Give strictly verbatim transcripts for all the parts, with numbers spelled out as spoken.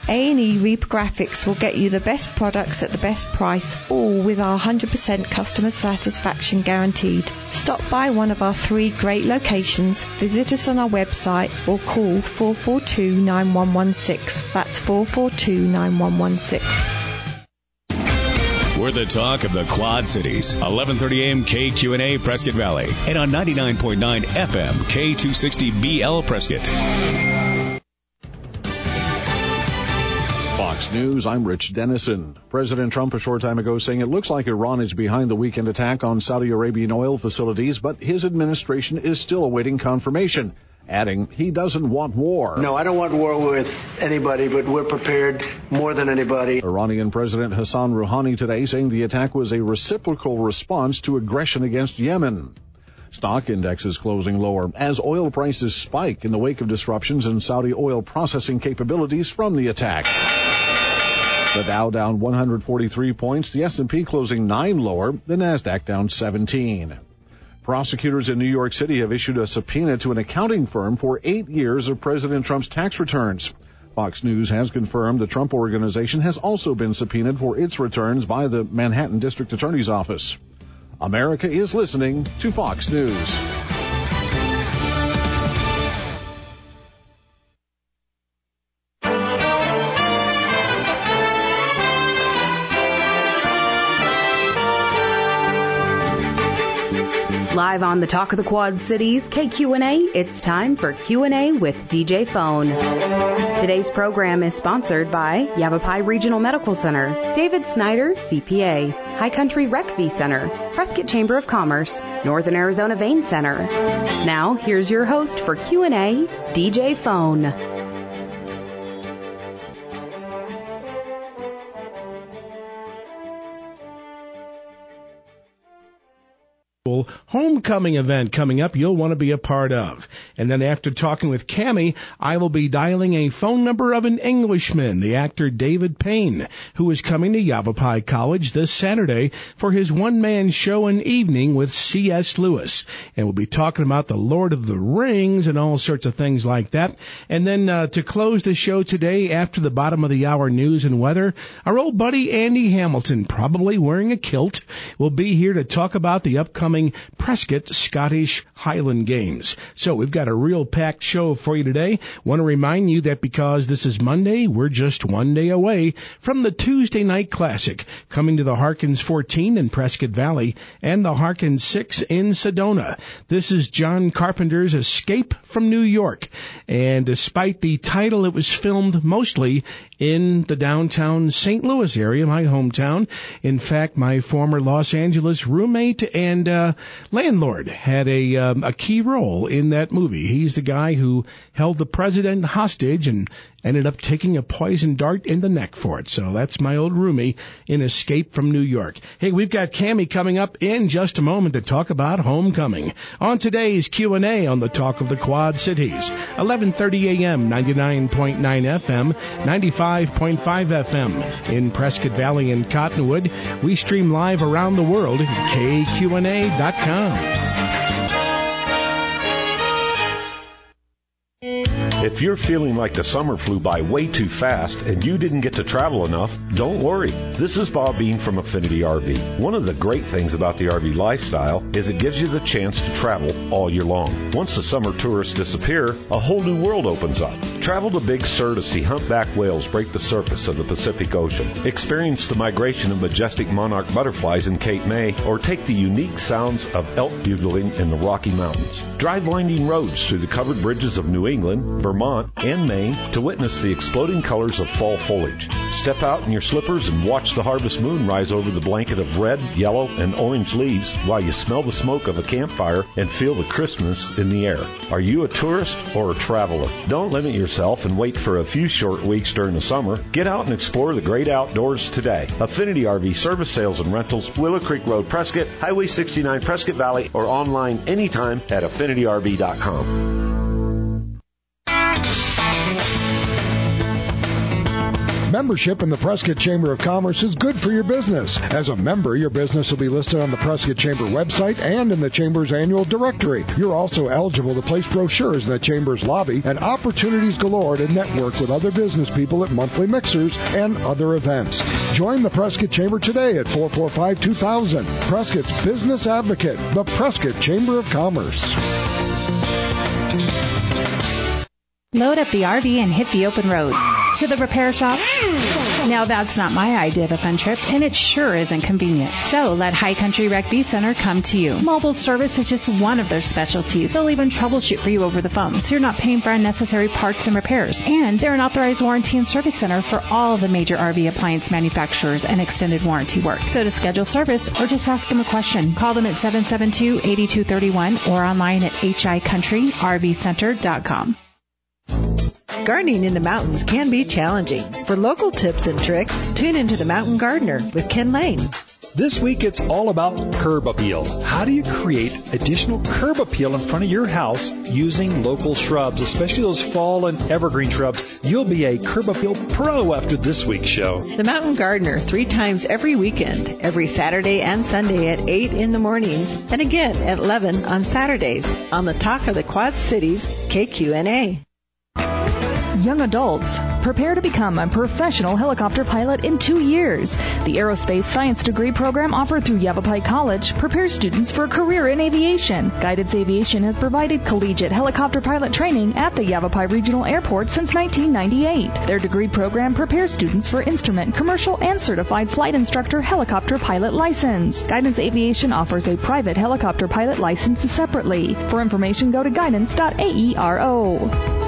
A and E Reaper Graphics will get you the best products at the best price, all with our one hundred percent customer satisfaction guaranteed. Stop by one of our three great locations, visit us on our website, or call four four two, nine one one six. That's four four two, nine one one six. We're the talk of the Quad Cities. eleven thirty a.m. K Q and A Prescott Valley. And on ninety-nine point nine F M, K two sixty B L Prescott. Fox News, I'm Rich Dennison. President Trump a short time ago saying it looks like Iran is behind the weekend attack on Saudi Arabian oil facilities, but his administration is still awaiting confirmation, adding he doesn't want war. No, I don't want war with anybody, but we're prepared more than anybody. Iranian President Hassan Rouhani today saying the attack was a reciprocal response to aggression against Yemen. Stock indexes closing lower as oil prices spike in the wake of disruptions in Saudi oil processing capabilities from the attack. The Dow down one hundred forty-three points, the S and P closing nine lower, the Nasdaq down seventeen. Prosecutors in New York City have issued a subpoena to an accounting firm for eight years of President Trump's tax returns. Fox News has confirmed the Trump Organization has also been subpoenaed for its returns by the Manhattan District Attorney's Office. America is listening to Fox News. Live on the Talk of the Quad Cities, K Q and A, it's time for Q and A with D J Phone. Today's program is sponsored by Yavapai Regional Medical Center, David Snyder, C P A, High Country Rec V Center, Prescott Chamber of Commerce, Northern Arizona Vein Center. Now, here's your host for Q and A, D J Phone. Homecoming event coming up you'll want to be a part of. And then after talking with Cammie, I will be dialing a phone number of an Englishman, the actor David Payne, who is coming to Yavapai College this Saturday for his one-man show and evening with C S. Lewis. And we'll be talking about the Lord of the Rings and all sorts of things like that. And then uh, to close the show today, after the bottom of the hour news and weather, our old buddy Andy Hamilton, probably wearing a kilt, will be here to talk about the upcoming Prescott Scottish Highland Games. So we've got a real packed show for you today. Want to remind you that because this is Monday, we're just one day away from the Tuesday Night Classic, coming to the Harkins fourteen in Prescott Valley and the Harkins six in Sedona. This is John Carpenter's Escape from New York. And despite the title, it was filmed mostly in the downtown Saint Louis area, my hometown. In fact, my former Los Angeles roommate and uh, landlord had a um, a key role in that movie. He's the guy who held the president hostage and ended up taking a poison dart in the neck for it. So that's my old roomie in Escape from New York. Hey, we've got Cammie coming up in just a moment to talk about homecoming. On today's Q and A on the Talk of the Quad Cities, eleven thirty a.m., ninety-nine point nine F M, ninety-five point five F M in Prescott Valley and Cottonwood. We stream live around the world at K Q N A dot com. If you're feeling like the summer flew by way too fast and you didn't get to travel enough, don't worry. This is Bob Bean from Affinity R V. One of the great things about the R V lifestyle is it gives you the chance to travel all year long. Once the summer tourists disappear, a whole new world opens up. Travel to Big Sur to see humpback whales break the surface of the Pacific Ocean. Experience the migration of majestic monarch butterflies in Cape May, or take the unique sounds of elk bugling in the Rocky Mountains. Drive winding roads through the covered bridges of New England, Vermont, and Maine to witness the exploding colors of fall foliage. Step out in your slippers and watch the harvest moon rise over the blanket of red, yellow, and orange leaves while you smell the smoke of a campfire and feel the crispness in the air. Are you a tourist or a traveler? Don't limit yourself and wait for a few short weeks during the summer. Get out and explore the great outdoors today. Affinity R V Service Sales and Rentals, Willow Creek Road, Prescott, Highway sixty-nine, Prescott Valley, or online anytime at affinity R V dot com. Membership in the Prescott Chamber of Commerce is good for your business. As a member, your business will be listed on the Prescott Chamber website and in the Chamber's annual directory. You're also eligible to place brochures in the Chamber's lobby and opportunities galore to network with other business people at monthly mixers and other events. Join the Prescott Chamber today at four four five, two thousand. Prescott's Business Advocate, the Prescott Chamber of Commerce. Load up the R V and hit the open road. To the repair shop? Now that's not my idea of a fun trip, and it sure isn't convenient. So let High Country Rec V Center come to you. Mobile service is just one of their specialties. They'll even troubleshoot for you over the phone, so you're not paying for unnecessary parts and repairs. And they're an authorized warranty and service center for all the major R V appliance manufacturers and extended warranty work. So to schedule service or just ask them a question, call them at seven seven two, eight two three one or online at h i country r v center dot com. Gardening in the mountains can be challenging. For local tips and tricks, tune into The Mountain Gardener with Ken Lane. This week it's all about curb appeal. How do you create additional curb appeal in front of your house using local shrubs, especially those fall and evergreen shrubs? You'll be a curb appeal pro after this week's show. The Mountain Gardener, three times every weekend, every Saturday and Sunday at eight in the mornings, and again at eleven on Saturdays on the Talk of the Quad Cities, K Q N A. Young adults, prepare to become a professional helicopter pilot in two years. The Aerospace Science Degree program offered through Yavapai College prepares students for a career in aviation. Guidance Aviation has provided collegiate helicopter pilot training at the Yavapai Regional Airport since nineteen ninety-eight. Their degree program prepares students for instrument, commercial, and certified flight instructor helicopter pilot license. Guidance Aviation offers a private helicopter pilot license separately. For information, go to guidance dot aero.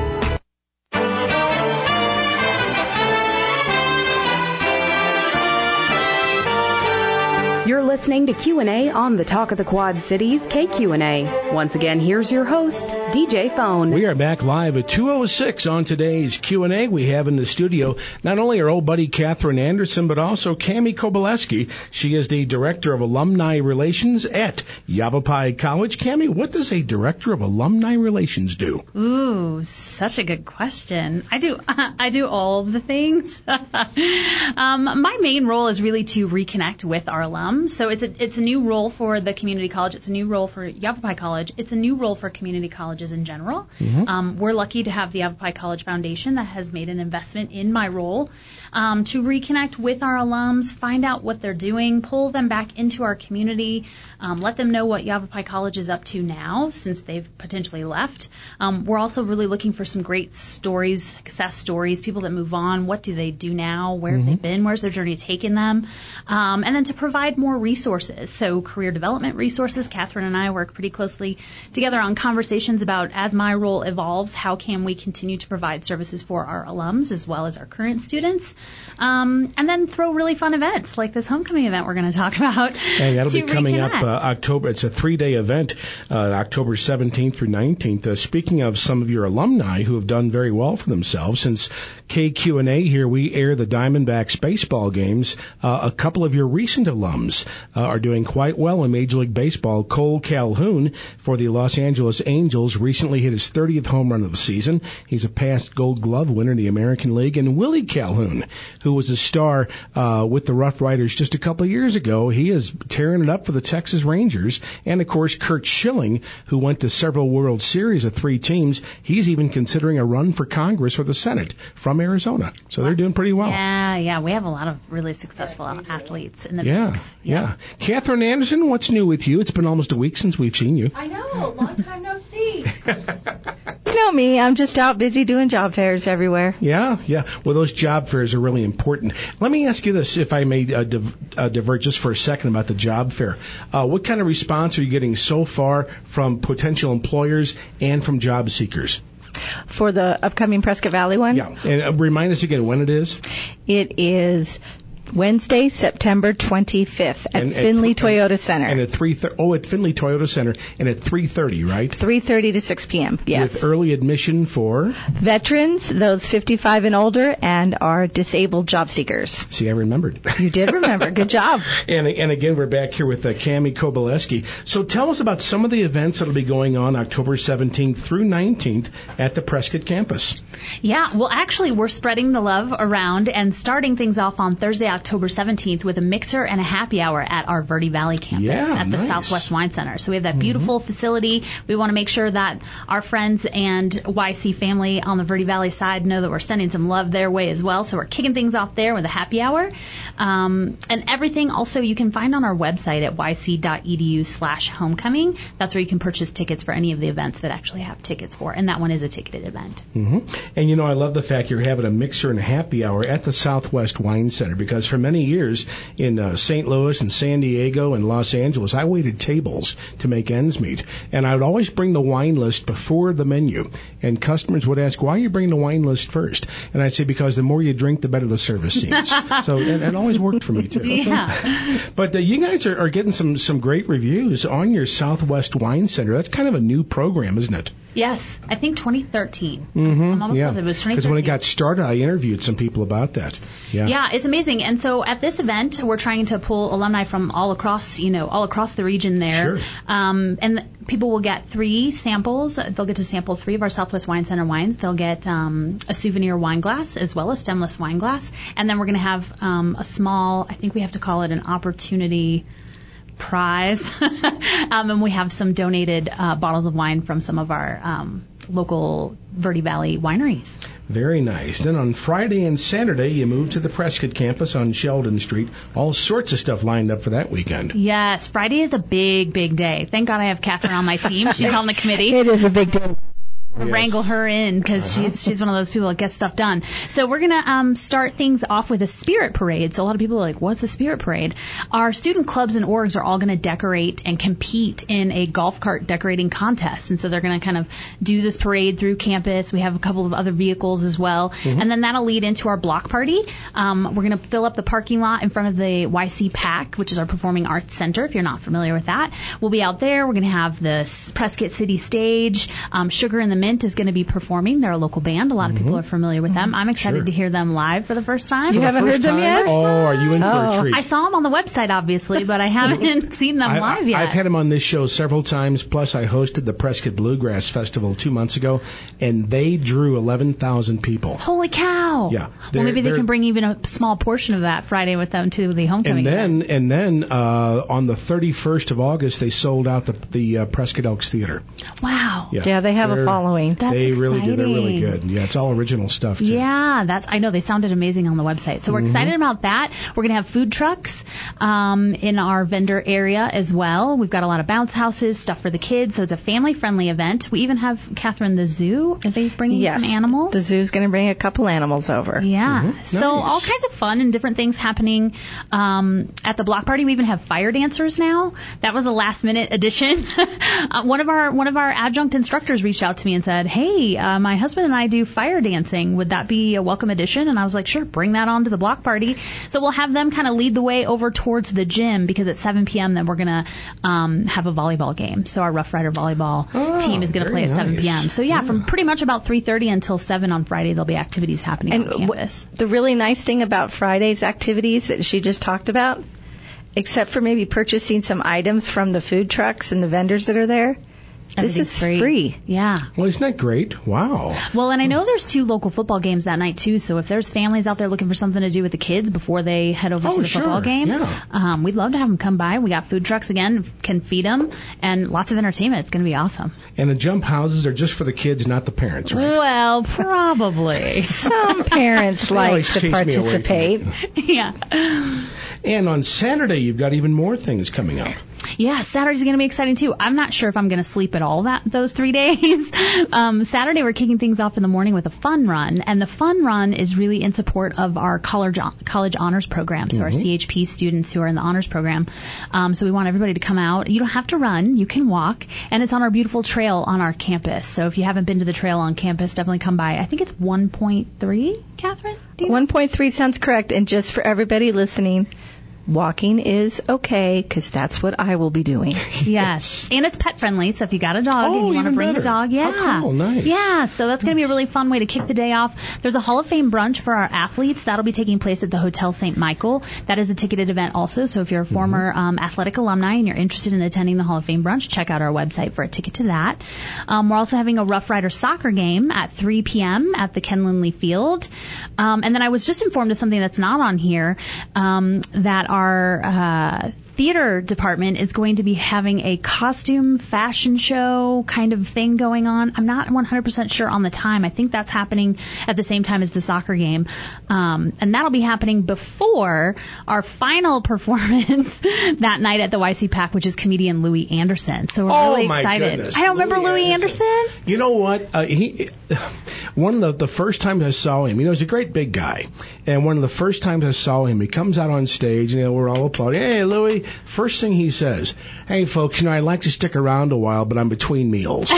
You're listening to Q and A on the Talk of the Quad Cities, K Q N A. Once again, here's your host, D J Phone. We are back live at two oh six on today's Q and A. We have in the studio not only our old buddy Catherine Anderson, but also Cami Kobaleski. She is the Director of Alumni Relations at Yavapai College. Cami, what does a Director of Alumni Relations do? Ooh, such a good question. I do I do all of the things. um, my main role is really to reconnect with our alums. So it's a, it's a new role for the community college. It's a new role for Yavapai College. It's a new role for community colleges in general. Mm-hmm. Um, we're lucky to have the Yavapai College Foundation that has made an investment in my role um, to reconnect with our alums, find out what they're doing, pull them back into our community, um, let them know what Yavapai College is up to now since they've potentially left. Um, we're also really looking for some great stories, success stories, people that move on. What do they do now? Where have mm-hmm. they been? Where's their journey taken them? Um, and then to provide more resources. So career development resources. Catherine and I work pretty closely together on conversations about, as my role evolves, how can we continue to provide services for our alums as well as our current students. Um, and then throw really fun events like this homecoming event we're going to talk about. And that'll be coming reconnect. up uh, October. It's a three-day event, uh, October seventeenth through nineteenth. Uh, speaking of some of your alumni who have done very well for themselves, since K Q and A here, we air the Diamondbacks baseball games. Uh, a couple of your recent alums uh, are doing quite well in Major League Baseball. Cole Calhoun for the Los Angeles Angels recently hit his thirtieth home run of the season. He's a past Gold Glove winner in the American League. And Willie Calhoun, who was a star uh, with the Rough Riders just a couple of years ago, he is tearing it up for the Texas Rangers. And, of course, Kurt Schilling, who went to several World Series of three teams, he's even considering a run for Congress or the Senate from Arizona. So they're doing pretty well. Yeah, yeah. We have a lot of really successful athletes in the yeah, mix. Yeah, yeah. Catherine Anderson, what's new with you? It's been almost a week since we've seen you. I know. Long time no see. You know me. I'm just out busy doing job fairs everywhere. Yeah, yeah. Well, those job fairs are really important. Let me ask you this, if I may uh, div- uh, divert just for a second about the job fair. Uh, what kind of response are you getting so far from potential employers and from job seekers? For the upcoming Prescott Valley one? Yeah. And uh, remind us again when it is. It is Wednesday, September twenty-fifth at And at Finley th- Toyota Center. And at three thirty. Oh, at Finley Toyota Center, and at three thirty, right? three thirty to six p.m. Yes. With early admission for veterans, those fifty-five and older, and our disabled job seekers. See, I remembered. You did remember. Good job. And and again, we're back here with uh, Cami Kobyleski. So tell us about some of the events that will be going on October seventeenth through nineteenth at the Prescott campus. Yeah, well, actually, we're spreading the love around and starting things off on Thursday, October seventeenth with a mixer and a happy hour at our Verde Valley campus yeah, at the nice. Southwest Wine Center. So we have that beautiful mm-hmm. facility. We want to make sure that our friends and Y C family on the Verde Valley side know that we're sending some love their way as well. So we're kicking things off there with a happy hour. Um, and everything also you can find on our website at yc.edu slash homecoming. That's where you can purchase tickets for any of the events that actually have tickets for. And that one is a ticketed event. Mm-hmm. And, you know, I love the fact you're having a mixer and a happy hour at the Southwest Wine Center, because for many years in uh, Saint Louis and San Diego and Los Angeles, I waited tables to make ends meet. And I would always bring the wine list before the menu. And customers would ask, why are you bringing the wine list first? And I'd say, because the more you drink, the better the service seems. So it, it always worked for me, too. Yeah. But uh, you guys are, are getting some, some great reviews on your Southwest Wine Center. That's kind of a new program, isn't it? Yes, I think twenty thirteen. Mm-hmm. I'm almost yeah. positive it was twenty thirteen. Because when it got started, I interviewed some people about that. Yeah. Yeah, it's amazing. And so at this event, we're trying to pull alumni from all across, you know, all across the region there. Sure. Um, and people will get three samples. They'll get to sample three of our Southwest Wine Center wines. They'll get um, a souvenir wine glass as well as stemless wine glass. And then we're going to have um, a small, I think we have to call it an opportunity prize. um, and we have some donated uh, bottles of wine from some of our um, local Verde Valley wineries. Very nice. Then on Friday and Saturday, you move to the Prescott campus on Sheldon Street. All sorts of stuff lined up for that weekend. Yes, Friday is a big, big day. Thank God I have Catherine on my team. She's on the committee. It is a big day. Yes. Wrangle her in because uh-huh. she's she's one of those people that gets stuff done. So we're gonna um, start things off with a spirit parade. So a lot of people are like, "What's a spirit parade?" Our student clubs and orgs are all going to decorate and compete in a golf cart decorating contest, and so they're going to kind of do this parade through campus. We have a couple of other vehicles as well, mm-hmm. and then that'll lead into our block party. Um, we're going to fill up the parking lot in front of the Y C PAC, which is our Performing Arts Center. If you're not familiar with that, we'll be out there. We're going to have the Prescott City Stage. Um, Sugar and the Mint is going to be performing. They're a local band. A lot of mm-hmm. people are familiar with them. I'm excited sure. to hear them live for the first time. You for haven't heard them time? yet? Oh, are you in oh. for a treat? I saw them on the website, obviously, but I haven't seen them I, live yet. I've had them on this show several times. Plus, I hosted the Prescott Bluegrass Festival two months ago, and they drew eleven thousand people. Holy cow! Yeah. Well, maybe they can bring even a small portion of that Friday with them to the homecoming And then, event. and then uh, on the thirty-first of August, they sold out the, the uh, Prescott Elks Theater. Wow. Yeah, yeah they have They're, a following. That's they exciting. really do. They're really good. Yeah, it's all original stuff, too. Yeah, that's. I know they sounded amazing on the website. So we're mm-hmm. excited about that. We're going to have food trucks um, in our vendor area as well. We've got a lot of bounce houses, stuff for the kids. So it's a family-friendly event. We even have, Catherine, the zoo. Are they bringing yes, some animals? The zoo's going to bring a couple animals over. Yeah. Mm-hmm. So nice. all kinds of fun and different things happening um, at the block party. We even have fire dancers now. That was a last-minute addition. uh, one of our one of our adjunct instructors reached out to me and said, "Hey, uh, my husband and I do fire dancing. Would that be a welcome addition?" And I was like, "Sure, bring that on to the block party." So we'll have them kind of lead the way over towards the gym, because at seven p.m. then we're going to um, have a volleyball game. So our Rough Rider volleyball oh, team is going to play at nice. seven p.m. So yeah, yeah, from pretty much about three thirty until seven on Friday, there'll be activities happening and on campus. W- the really nice thing about Friday's activities that she just talked about, except for maybe purchasing some items from the food trucks and the vendors that are there, this is free. free. Yeah. Well, isn't that great? Wow. Well, and I know there's two local football games that night, too. So if there's families out there looking for something to do with the kids before they head over oh, to the sure. football game, yeah. um, we'd love to have them come by. We got food trucks again, can feed them, and lots of entertainment. It's going to be awesome. And the jump houses are just for the kids, not the parents, right? Well, probably. Some parents like to participate. Yeah. And on Saturday, you've got even more things coming up. Yeah, Saturday's going to be exciting too. I'm not sure if I'm going to sleep at all that those three days. um, Saturday we're kicking things off in the morning with a fun run, and the fun run is really in support of our college college honors program, so mm-hmm. our C H P students who are in the honors program. Um, so we want everybody to come out. You don't have to run; you can walk, and it's on our beautiful trail on our campus. So if you haven't been to the trail on campus, definitely come by. I think it's one point three, Catherine? one point three sounds correct, and just for everybody listening, walking is okay, because that's what I will be doing. Yes. And it's pet friendly, so if you got a dog oh, and you want to bring better. the dog, yeah. How cool, nice. Yeah, so that's going to be a really fun way to kick the day off. There's a Hall of Fame brunch for our athletes. That'll be taking place at the Hotel Saint Michael. That is a ticketed event also, so if you're a former mm-hmm. um, athletic alumni and you're interested in attending the Hall of Fame brunch, check out our website for a ticket to that. Um, we're also having a Rough Rider soccer game at three p.m. at the Ken Lindley Field. Um, and then I was just informed of something that's not on here, um, that our uh, Uh, theater department is going to be having a costume fashion show kind of thing going on. I'm not one hundred percent sure on the time. I think that's happening at the same time as the soccer game. Um, and that'll be happening before our final performance that night at the Y C PAC, which is comedian Louis Anderson. So we're oh really my excited. Goodness. I don't Louis remember Louis Anderson. Anderson. You know what? Uh, he one of the, the first times I saw him, you know, he's a great big guy. And one of the first times I saw him, he comes out on stage, and you know, we're all applauding. Hey, Louis. First thing he says, hey, folks, you know, I'd like to stick around a while, but I'm between meals.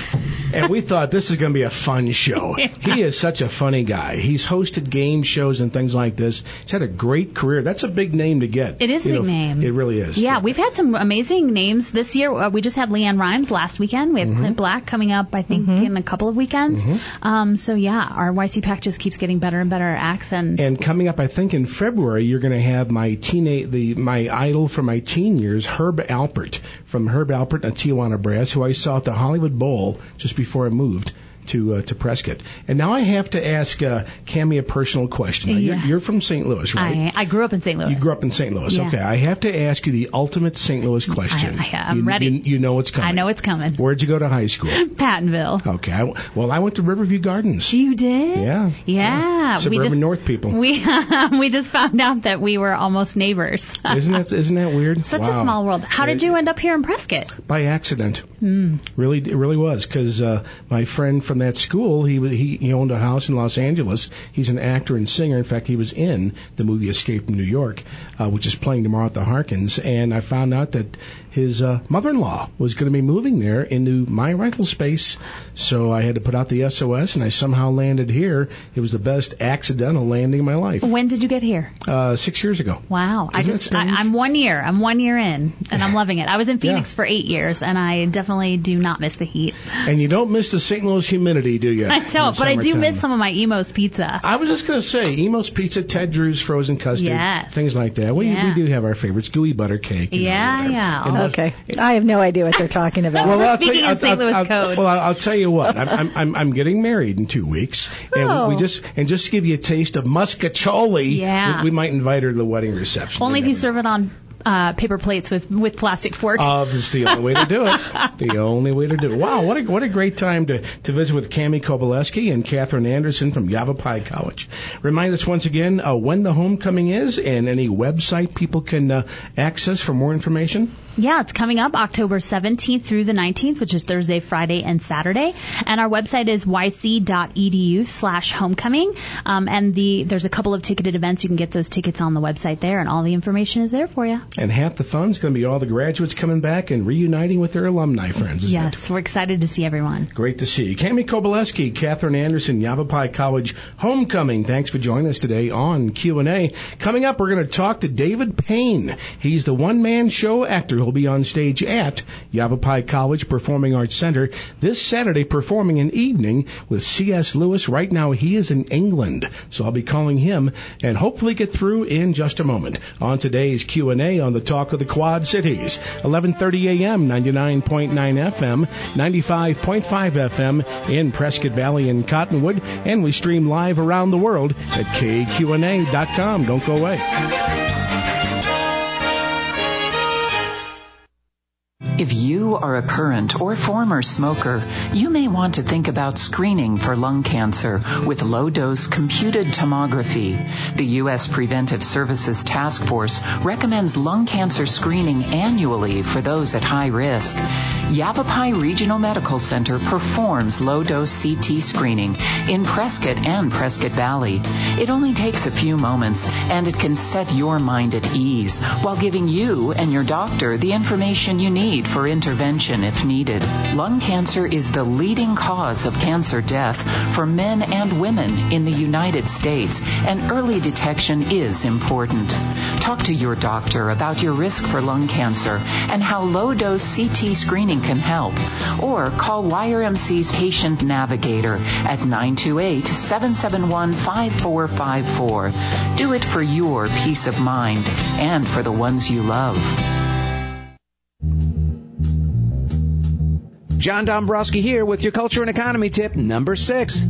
And we thought this is going to be a fun show. Yeah. He is such a funny guy. He's hosted game shows and things like this. He's had a great career. That's a big name to get. It is a you big know, name. It really is. Yeah, we've had some amazing names this year. Uh, we just had Leanne Rimes last weekend. We have mm-hmm. Clint Black coming up, I think, mm-hmm. in a couple of weekends. Mm-hmm. Um, so, yeah, our Y C PAC just keeps getting better and better acts. And, and coming up, I think, in February, you're going to have my teenage, the my idol from my teen years, Herb Alpert, from Herb Alpert and Tijuana Brass, who I saw at the Hollywood Bowl just before I moved to uh, to Prescott. And now I have to ask uh, Cammie a personal question. Now, yeah. you're, you're from Saint Louis, right? I, I grew up in Saint Louis. You grew up in Saint Louis. Yeah. Okay. I have to ask you the ultimate Saint Louis question. I, I, I'm you, ready. You, you know it's coming. I know it's coming. Where'd you go to high school? Pattonville. Okay. I, well, I went to Riverview Gardens. You did? Yeah. Yeah. yeah. Suburban we just, North people. We we just found out that we were almost neighbors. Isn't that isn't that weird? Such wow. a small world. How did you end up here in Prescott? By accident. Mm. Really, it really was, because uh, my friend from that school, he he he owned a house in Los Angeles. He's an actor and singer. In fact, he was in the movie Escape from New York, uh, which is playing tomorrow at the Harkins. And I found out that his uh, mother-in-law was going to be moving there into my rental space. So I had to put out the S O S, and I somehow landed here. It was the best accidental landing of my life. When did you get here? Uh, six years ago. Wow. Isn't I just, I, I'm one year. I'm one year in, and I'm loving it. I was in Phoenix yeah. for eight years, and I definitely do not miss the heat. And you don't miss the Saint Louis humidity, do you? I don't, but I do miss some of my Emo's Pizza. I was just going to say, Emo's Pizza, Ted Drew's frozen custard, yes. things like that. We yeah. we do have our favorites, gooey butter cake. Yeah, know, yeah. You know, okay. I have no idea what they're talking about. Well, I'll Speaking tell you, of Saint Louis I'll, code. Well, I'll, I'll tell you what. I'm, I'm I'm getting married in two weeks, and oh. we just and just to give you a taste of muscatoli, yeah. we, we might invite her to the wedding reception. Only if you know. serve it on uh, paper plates with, with plastic forks. Oh, that's the only way to do it. The only way to do it. Wow, what a what a great time to, to visit with Cammie Kobileski and Catherine Anderson from Yavapai College. Remind us once again uh, when the homecoming is and any website people can uh, access for more information. Yeah, it's coming up October seventeenth through the nineteenth, which is Thursday, Friday, and Saturday. And our website is yc.edu slash homecoming. Um, and the there's a couple of ticketed events. You can get those tickets on the website there, and all the information is there for you. And half the fun's going to be all the graduates coming back and reuniting with their alumni friends. Isn't yes, it? We're excited to see everyone. Great to see you. Cammie Kobileski, Catherine Anderson, Yavapai College Homecoming. Thanks for joining us today on Q and A. Coming up, we're going to talk to David Payne. He's the one-man show actor who'll be on stage at Yavapai College Performing Arts Center this Saturday, performing an evening with C S. Lewis. Right now, he is in England, so I'll be calling him and hopefully get through in just a moment. On today's Q and A on the Talk of the Quad Cities, eleven thirty a.m., ninety-nine point nine F M, ninety-five point five F M in Prescott Valley and Cottonwood, and we stream live around the world at K Q N A dot com. Don't go away. If you are a current or former smoker, you may want to think about screening for lung cancer with low-dose computed tomography. The U S Preventive Services Task Force recommends lung cancer screening annually for those at high risk. Yavapai Regional Medical Center performs low-dose C T screening in Prescott and Prescott Valley. It only takes a few moments, and it can set your mind at ease while giving you and your doctor the information you need for intervention if needed. Lung cancer is the leading cause of cancer death for men and women in the United States, and early detection is important. Talk to your doctor about your risk for lung cancer and how low-dose C T screening can help. Or call Y R M C's Patient Navigator at nine two eight, seven seven one, five four five four. Do it for your peace of mind and for the ones you love. John Dombrowski here with your culture and economy tip number six.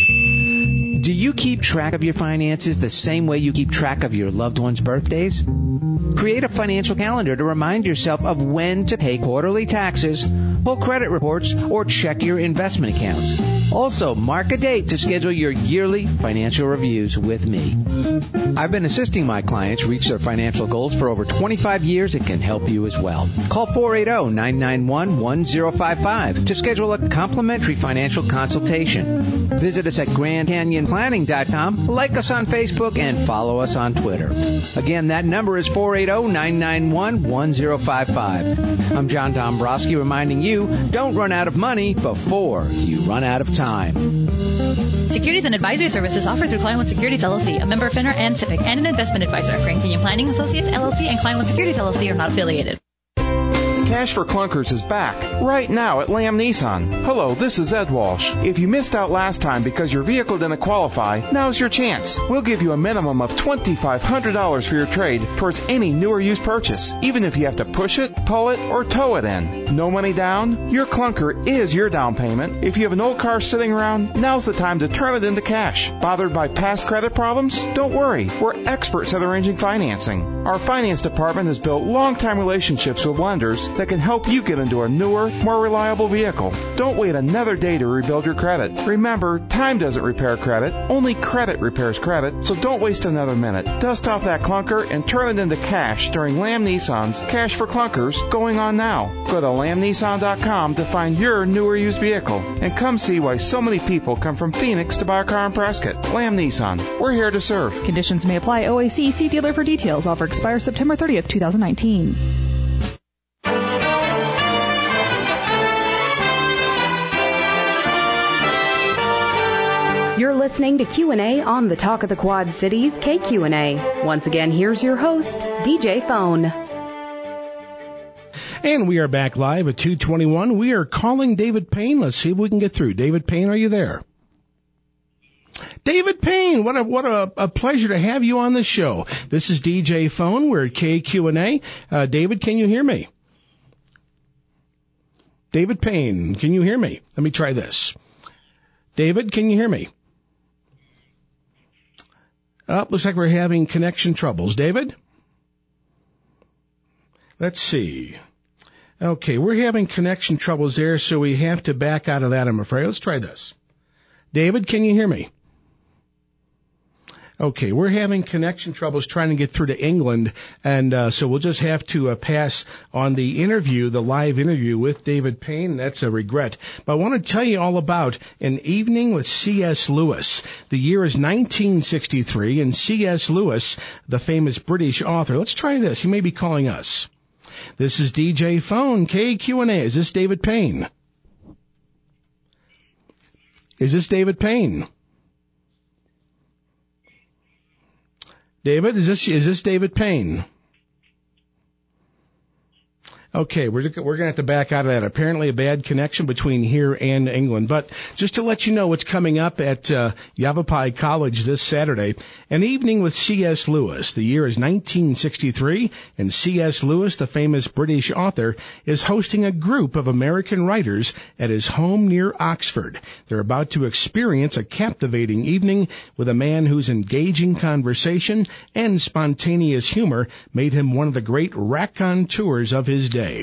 Do you keep track of your finances the same way you keep track of your loved ones' birthdays? Create a financial calendar to remind yourself of when to pay quarterly taxes, pull credit reports, or check your investment accounts. Also, mark a date to schedule your yearly financial reviews with me. I've been assisting my clients reach their financial goals for over twenty-five years and can help you as well. Call four eight zero, nine nine one, one zero five five to schedule a complimentary financial consultation. Visit us at grand canyon planning dot com, like us on Facebook, and follow us on Twitter. Again, that number is four eight zero, nine nine one, one zero five five. I'm John Dombrowski reminding you, don't run out of money before you run out of time. Securities and advisory services offered through Kleinwood Securities L L C, a member of FINRA and SIPC, and an investment advisor. Grand Canyon Planning Associates L L C and Kleinwood Securities L L C are not affiliated. Cash for Clunkers is back right now at Lamb Nissan. Hello, this is Ed Walsh. If you missed out last time because your vehicle didn't qualify, now's your chance. We'll give you a minimum of twenty-five hundred dollars for your trade towards any new or used purchase, even if you have to push it, pull it, or tow it in. No money down? Your clunker is your down payment. If you have an old car sitting around, now's the time to turn it into cash. Bothered by past credit problems? Don't worry. We're experts at arranging financing. Our finance department has built long-time relationships with lenders that can help you get into a newer, more reliable vehicle. Don't wait another day to rebuild your credit. Remember, time doesn't repair credit. Only credit repairs credit, so don't waste another minute. Dust off that clunker and turn it into cash during Lamb Nissan's Cash for Clunkers going on now. Go to lamb nissan dot com to find your new or used vehicle and come see why so many people come from Phoenix to buy a car in Prescott. Lamb Nissan, we're here to serve. Conditions may apply. O A C. See dealer for details. Offer expires September thirtieth, twenty nineteen. You're listening to Q and A on the Talk of the Quad Cities, K Q and A. Once again, here's your host, D J Phone. And we are back live at two twenty-one. We are calling David Payne. Let's see if we can get through. David Payne, are you there? David Payne, what a what a, a pleasure to have you on the show. This is D J Phone. We're at K Q and A. Uh, David, can you hear me? David Payne, can you hear me? Let me try this. David, can you hear me? Oh, looks like we're having connection troubles. David? Let's see. Okay, we're having connection troubles there, so we have to back out of that, I'm afraid. Let's try this. David, can you hear me? Okay, we're having connection troubles trying to get through to England, and uh, so we'll just have to uh, pass on the interview, the live interview with David Payne. That's a regret. But I want to tell you all about An Evening with C S. Lewis. The year is nineteen sixty-three, and C S. Lewis, the famous British author. Let's try this. He may be calling us. This is D J Phone, K Q and A. Is this David Payne? Is this David Payne? David, is this is this David Payne? Okay, we're we're going to have to back out of that. Apparently a bad connection between here and England. But just to let you know what's coming up at uh, Yavapai College this Saturday, An Evening with C S. Lewis. The year is nineteen sixty-three, and C S. Lewis, the famous British author, is hosting a group of American writers at his home near Oxford. They're about to experience a captivating evening with a man whose engaging conversation and spontaneous humor made him one of the great raconteurs of his day.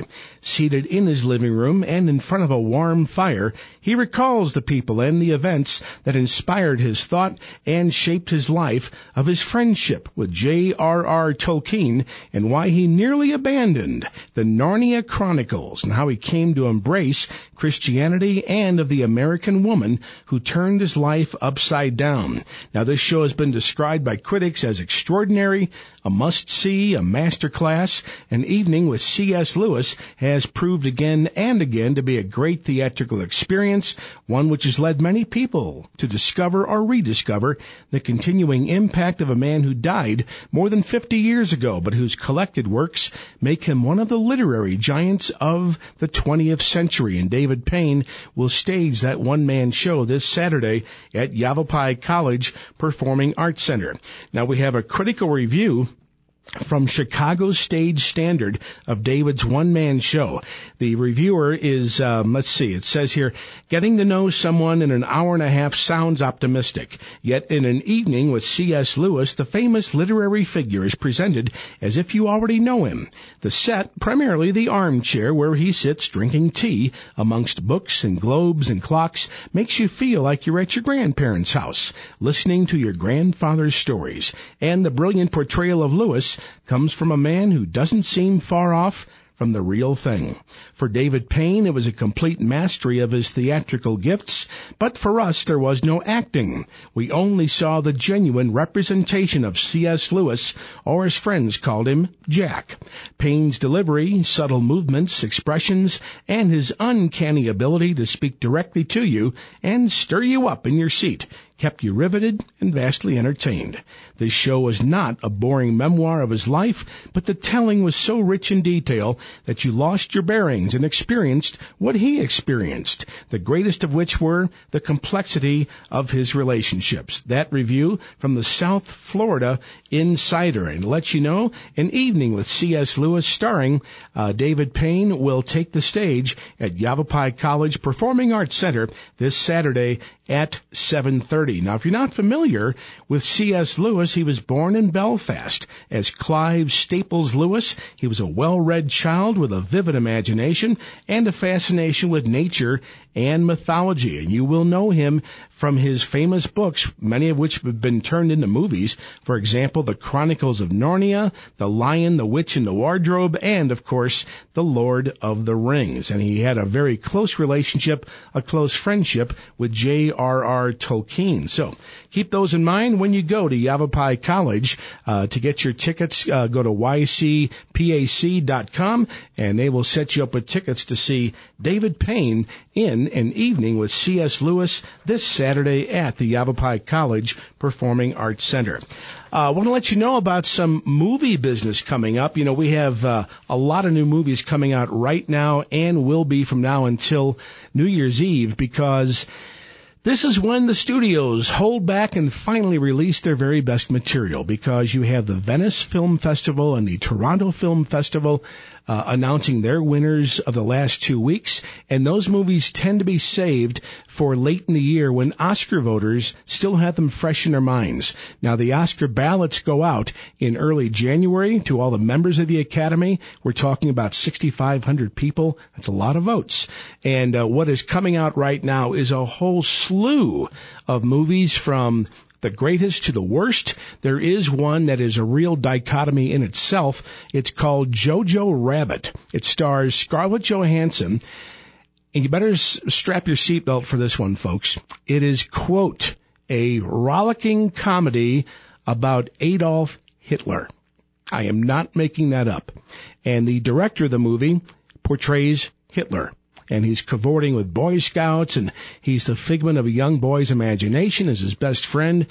Seated in his living room and in front of a warm fire, he recalls the people and the events that inspired his thought and shaped his life of his friendship with J R R Tolkien and why he nearly abandoned the Narnia Chronicles and how he came to embrace Christianity and of the American woman who turned his life upside down. Now, this show has been described by critics as extraordinary, a must-see, a masterclass. An Evening with C S. Lewis has proved again and again to be a great theatrical experience, one which has led many people to discover or rediscover the continuing impact of a man who died more than fifty years ago, but whose collected works make him one of the literary giants of the twentieth century. And David Payne will stage that one-man show this Saturday at Yavapai College Performing Arts Center. Now, we have a critical review from Chicago Stage Standard of David's one-man show. The reviewer is, um, let's see, it says here, getting to know someone in an hour and a half sounds optimistic. Yet in An Evening with C S. Lewis, the famous literary figure is presented as if you already know him. The set, primarily the armchair where he sits drinking tea amongst books and globes and clocks, makes you feel like you're at your grandparents' house, listening to your grandfather's stories. And the brilliant portrayal of Lewis comes from a man who doesn't seem far off from the real thing. For David Payne, it was a complete mastery of his theatrical gifts, but for us, there was no acting. We only saw the genuine representation of C S. Lewis, or his friends called him, Jack. Payne's delivery, subtle movements, expressions, and his uncanny ability to speak directly to you and stir you up in your seat kept you riveted and vastly entertained. This show was not a boring memoir of his life, but the telling was so rich in detail that you lost your bearings and experienced what he experienced, the greatest of which were the complexity of his relationships. That review from the South Florida Insider, and let you know, An Evening with C S. Lewis starring uh, David Payne will take the stage at Yavapai College Performing Arts Center this Saturday at seven thirty. Now, if you're not familiar with C S. Lewis, he was born in Belfast as Clive Staples Lewis. He was a well-read child with a vivid imagination and a fascination with nature and mythology. And you will know him from his famous books, many of which have been turned into movies. For example, The Chronicles of Narnia, The Lion, the Witch, and the Wardrobe, and, of course, The Lord of the Rings. And he had a very close relationship, a close friendship with J R R Tolkien. So keep those in mind when you go to Yavapai College. Uh, to get your tickets, uh, go to y c p a c dot com, and they will set you up with tickets to see David Payne in An Evening with C S. Lewis this Saturday at the Yavapai College Performing Arts Center. I uh, want to let you know about some movie business coming up. You know, we have uh, a lot of new movies coming out right now and will be from now until New Year's Eve, because this is when the studios hold back and finally release their very best material, because you have the Venice Film Festival and the Toronto Film Festival uh, announcing their winners of the last two weeks, and those movies tend to be saved for late in the year when Oscar voters still have them fresh in their minds. Now, the Oscar ballots go out in early January to all the members of the Academy. We're talking about sixty-five hundred people. That's a lot of votes. And uh, what is coming out right now is a whole slew of movies from the greatest to the worst. There is one that is a real dichotomy in itself. It's called Jojo Rabbit. It stars Scarlett Johansson. And you better s- strap your seatbelt for this one, folks. It is, quote, a rollicking comedy about Adolf Hitler. I am not making that up. And the director of the movie portrays Hitler. And he's cavorting with Boy Scouts, and he's the figment of a young boy's imagination as his best friend.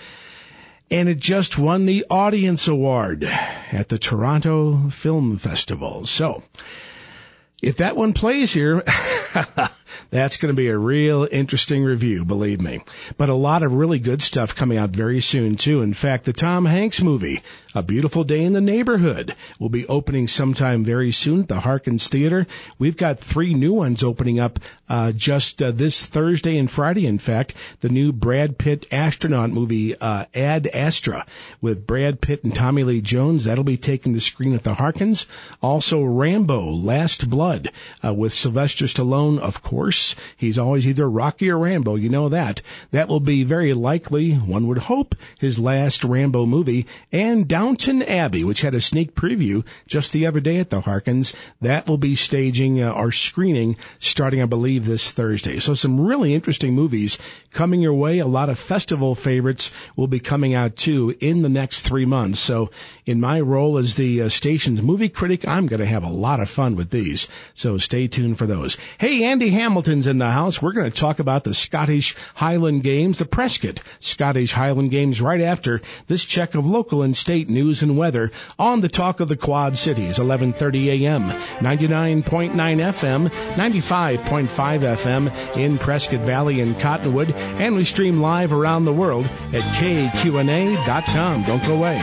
And it just won the Audience Award at the Toronto Film Festival. So, if that one plays here, That's going to be a real interesting review, believe me. But a lot of really good stuff coming out very soon, too. In fact, the Tom Hanks movie, A Beautiful Day in the Neighborhood, will be opening sometime very soon at the Harkins Theater. We've got three new ones opening up uh, just uh, this Thursday and Friday, in fact. The new Brad Pitt astronaut movie, uh, Ad Astra, with Brad Pitt and Tommy Lee Jones. That'll be taking the screen at the Harkins. Also, Rambo, Last Blood, uh, with Sylvester Stallone, of course. He's always either Rocky or Rambo, you know that. That will be very likely, one would hope, his last Rambo movie. And Downton Abbey, which had a sneak preview just the other day at the Harkins, that will be staging uh, or screening starting, I believe, this Thursday. So some really interesting movies coming your way. A lot of festival favorites will be coming out, too, in the next three months. So in my role as the uh, station's movie critic, I'm going to have a lot of fun with these. So stay tuned for those. Hey, Andy Hamilton's in the house. We're going to talk about the Scottish Highland Games, the Prescott Scottish Highland Games, right after this check of local and state news and weather on the Talk of the Quad Cities, eleven thirty a.m., ninety-nine point nine F M, ninety-five point five F M in Prescott Valley and Cottonwood, and we stream live around the world at K Q N A dot com. Don't go away.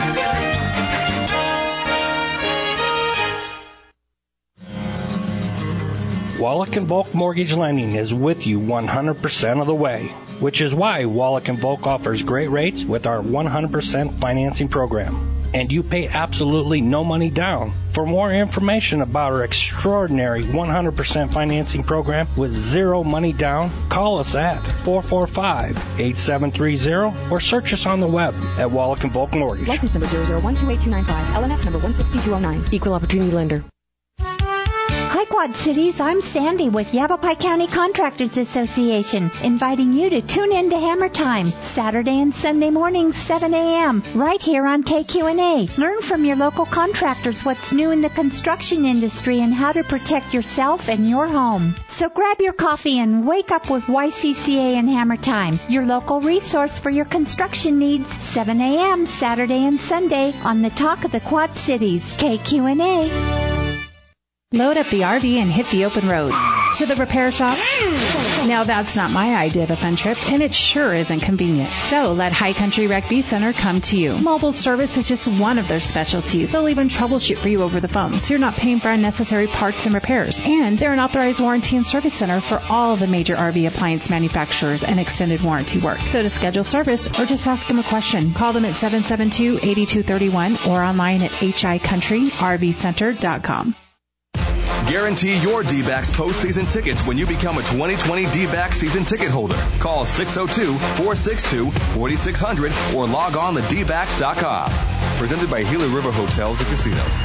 Wallach and Volk Mortgage Lending is with you one hundred percent of the way, which is why Wallach and Volk offers great rates with our one hundred percent financing program. And you pay absolutely no money down. For more information about our extraordinary one hundred percent financing program with zero money down, call us at four four five, eight seven three zero or search us on the web at Wallach and Volk Mortgage. License number zero zero one two eight two nine five, L N S number one six two oh nine, Equal Opportunity Lender. Hi, Quad Cities. I'm Sandy with Yavapai County Contractors Association, inviting you to tune in to Hammer Time, Saturday and Sunday mornings, seven a.m., right here on K Q N A. Learn from your local contractors what's new in the construction industry and how to protect yourself and your home. So grab your coffee and wake up with Y C C A and Hammer Time, your local resource for your construction needs, seven a.m., Saturday and Sunday on the Talk of the Quad Cities, K Q N A. Load up the R V and hit the open road. To the repair shop? Now that's not my idea of a fun trip, and it sure isn't convenient. So let High Country Rec V Center come to you. Mobile service is just one of their specialties. They'll even troubleshoot for you over the phone, so you're not paying for unnecessary parts and repairs. And they're an authorized warranty and service center for all the major R V appliance manufacturers and extended warranty work. So to schedule service or just ask them a question, call them at seven seven two, eight two three one or online at h i country r v center dot com. Guarantee your D-backs postseason tickets when you become a twenty twenty D-backs season ticket holder. Call six oh two, four six two, four six zero zero or log on to d backs dot com. Presented by Gila River Hotels and Casinos.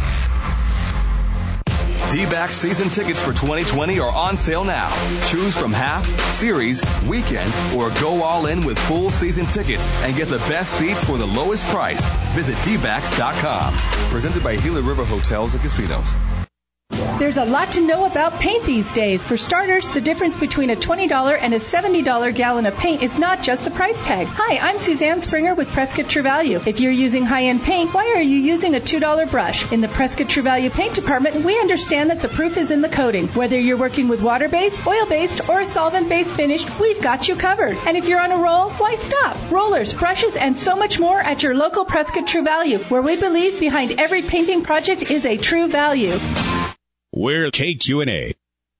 D-backs season tickets for twenty twenty are on sale now. Choose from half, series, weekend, or go all in with full season tickets and get the best seats for the lowest price. Visit d backs dot com. Presented by Gila River Hotels and Casinos. There's a lot to know about paint these days. For starters, the difference between a twenty dollars and a seventy dollars gallon of paint is not just the price tag. Hi, I'm Suzanne Springer with Prescott True Value. If you're using high-end paint, why are you using a two dollar brush? In the Prescott True Value Paint Department, we understand that the proof is in the coating. Whether you're working with water-based, oil-based, or a solvent-based finish, we've got you covered. And if you're on a roll, why stop? Rollers, brushes, and so much more at your local Prescott True Value, where we believe behind every painting project is a true value. We're K Q N A.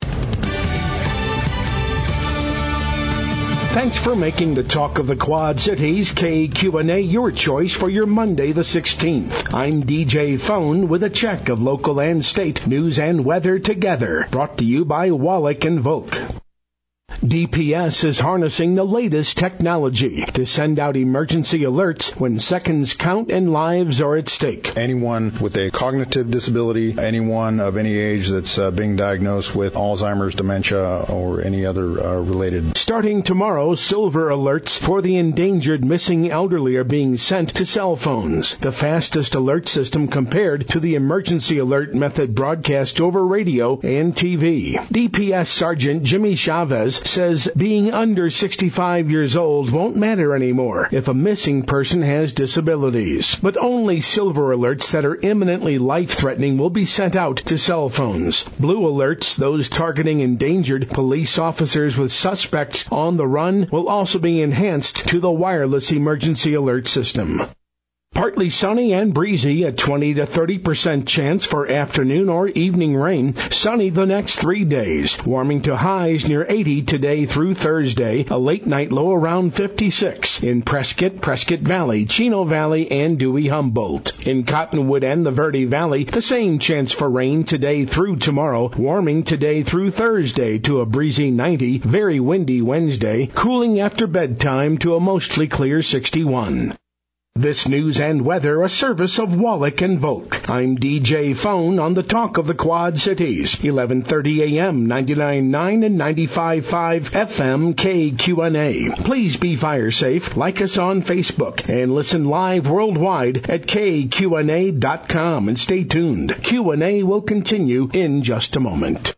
Thanks for making the Talk of the Quad Cities, K Q N A, your choice for your Monday the sixteenth. I'm D J Phone with a check of local and state news and weather together. Brought to you by Wallach and Volk. D P S is harnessing the latest technology to send out emergency alerts when seconds count and lives are at stake. Anyone with a cognitive disability, anyone of any age that's uh, being diagnosed with Alzheimer's, dementia, or any other uh, related. Starting tomorrow, silver alerts for the endangered missing elderly are being sent to cell phones, the fastest alert system compared to the emergency alert method broadcast over radio and T V. D P S Sergeant Jimmy Chavez says being under sixty-five years old won't matter anymore if a missing person has disabilities. But only silver alerts that are imminently life-threatening will be sent out to cell phones. Blue alerts, those targeting endangered police officers with suspects on the run, will also be enhanced to the wireless emergency alert system. Partly sunny and breezy, a twenty to thirty percent chance for afternoon or evening rain. Sunny the next three days. Warming to highs near eighty today through Thursday. A late night low around fifty-six in Prescott, Prescott Valley, Chino Valley, and Dewey Humboldt. In Cottonwood and the Verde Valley, the same chance for rain today through tomorrow. Warming today through Thursday to a breezy ninety. Very windy Wednesday. Cooling after bedtime to a mostly clear sixty-one. This news and weather, a service of Wallach and Volk. I'm D J Phone on the Talk of the Quad Cities, eleven thirty a.m., ninety-nine point nine and ninety-five point five F M K Q N A. Please be fire safe, like us on Facebook, and listen live worldwide at K Q N A dot com. And stay tuned. Q and A will continue in just a moment.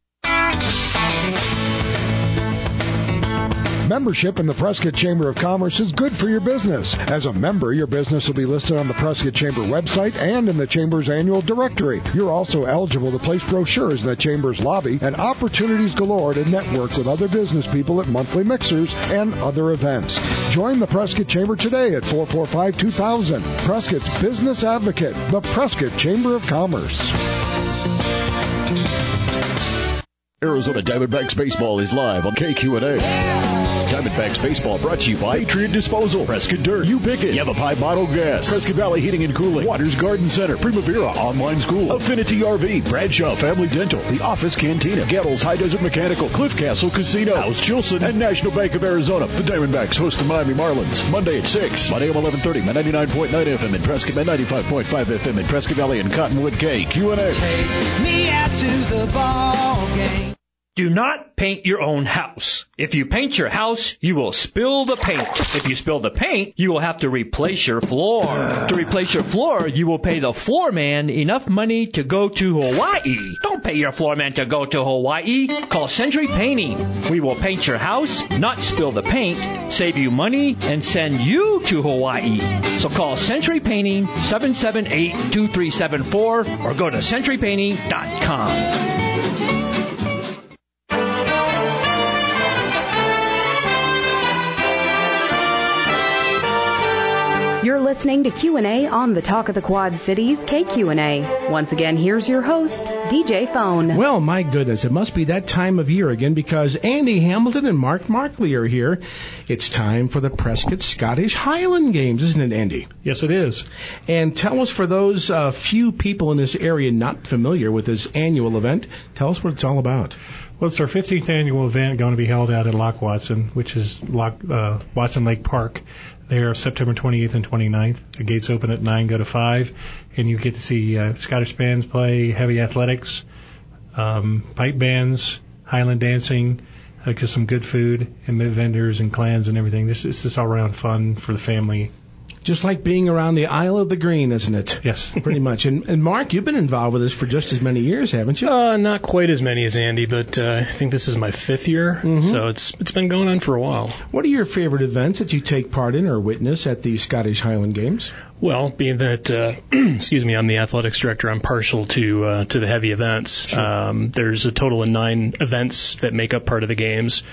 Membership in the Prescott Chamber of Commerce is good for your business. As a member, your business will be listed on the Prescott Chamber website and in the Chamber's annual directory. You're also eligible to place brochures in the Chamber's lobby and opportunities galore to network with other business people at monthly mixers and other events. Join the Prescott Chamber today at four four five, two thousand. Prescott's Business Advocate, the Prescott Chamber of Commerce. Arizona Diamondbacks Baseball is live on K Q N A. Diamondbacks Baseball brought to you by Patriot Disposal, Prescott Dirt, You Pick It, Yavapai Bottled Gas, Prescott Valley Heating and Cooling, Waters Garden Center, Primavera Online School, Affinity R V, Bradshaw Family Dental, The Office Cantina, Gattles High Desert Mechanical, Cliff Castle Casino, House Chilson, and National Bank of Arizona. The Diamondbacks host the Miami Marlins Monday at six on A M eleven thirty, ninety-nine point nine F M in Prescott, ninety-five point five F M in Prescott Valley and Cottonwood. K Q N A. Take me out to the ball game. Do not paint your own house. If you paint your house, you will spill the paint. If you spill the paint, you will have to replace your floor. To replace your floor, you will pay the floor man enough money to go to Hawaii. Don't pay your floor man to go to Hawaii. Call Century Painting. We will paint your house, not spill the paint, save you money, and send you to Hawaii. So call Century Painting, seven seven eight, two three seven four, or go to century painting dot com. You're listening to Q and A on the Talk of the Quad Cities, K Q N A. Once again, here's your host, D J Phone. Well, my goodness, it must be that time of year again because Andy Hamilton and Mark Markley are here. It's time for the Prescott Scottish Highland Games, isn't it, Andy? Yes, it is. And tell us, for those uh, few people in this area not familiar with this annual event, tell us what it's all about. Well, it's our fifteenth annual event going to be held out at Loch Watson, which is Loch, uh, Watson Lake Park. There, September twenty-eighth and twenty-ninth. The gates open at nine, go to five, and you get to see uh, Scottish bands play, heavy athletics, um, pipe bands, Highland dancing, uh, some good food, and vendors and clans and everything. This is just all around fun for the family. Just like being around the Isle of the Green, isn't it? Yes. Pretty much. And, and Mark, you've been involved with this for just as many years, haven't you? Uh, not quite as many as Andy, but uh, I think this is my fifth year, mm-hmm. so it's it's been going on for a while. What are your favorite events that you take part in or witness at the Scottish Highland Games? Well, being that, uh, excuse me, I'm the athletics director, I'm partial to uh, to the heavy events. Sure. Um, there's a total of nine events that make up part of the games.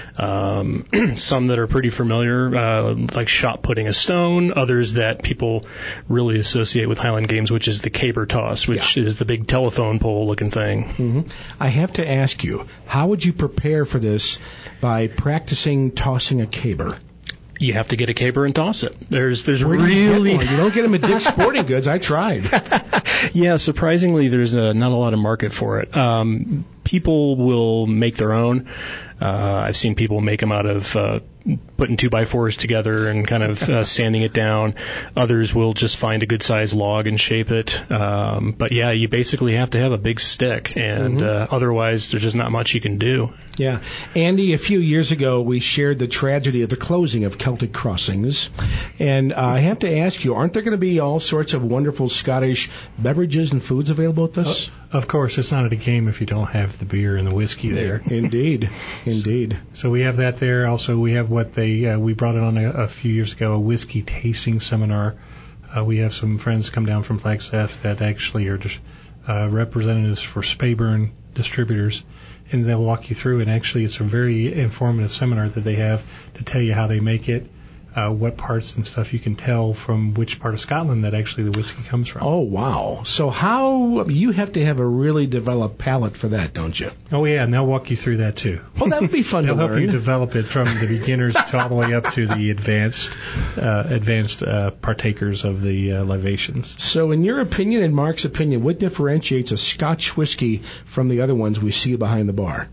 Um, some that are pretty familiar, uh, like shot putting a stone. Others that people really associate with Highland Games, which is the caber toss, which yeah. is the big telephone pole looking thing. Mm-hmm. I have to ask you, how would you prepare for this by practicing tossing a caber? You have to get a caber and toss it. There's, there's Where really you, you don't get them at Dick's Sporting Goods. I tried. Yeah, surprisingly, there's a, not a lot of market for it. Um, people will make their own. Uh, I've seen people make them out of uh, putting two by fours together and kind of uh, sanding it down. Others will just find a good sized log and shape it. Um, but yeah, you basically have to have a big stick, and mm-hmm. uh, otherwise there's just not much you can do. Yeah. Andy, a few years ago we shared the tragedy of the closing of Celtic Crossings. And uh, I have to ask you, aren't there going to be all sorts of wonderful Scottish beverages and foods available at this? Uh, of course, it's not a game if you don't have the beer and the whiskey there. Indeed. indeed. So we have that there. Also, we have what they uh, we brought it on a, a few years ago, a whiskey tasting seminar. Uh, we have some friends come down from Flagstaff that actually are just, uh, representatives for Speyburn distributors, and they'll walk you through. And actually, it's a very informative seminar that they have to tell you how they make it. Uh, what parts and stuff you can tell from which part of Scotland that actually the whiskey comes from. Oh, wow. So how, you have to have a really developed palate for that, don't you? Oh, yeah, and they'll walk you through that, too. Oh, that would be fun to learn. They'll help you develop it from the beginners to all the way up to the advanced uh, advanced uh, partakers of the uh, libations. So in your opinion and Mark's opinion, what differentiates a Scotch whiskey from the other ones we see behind the bar?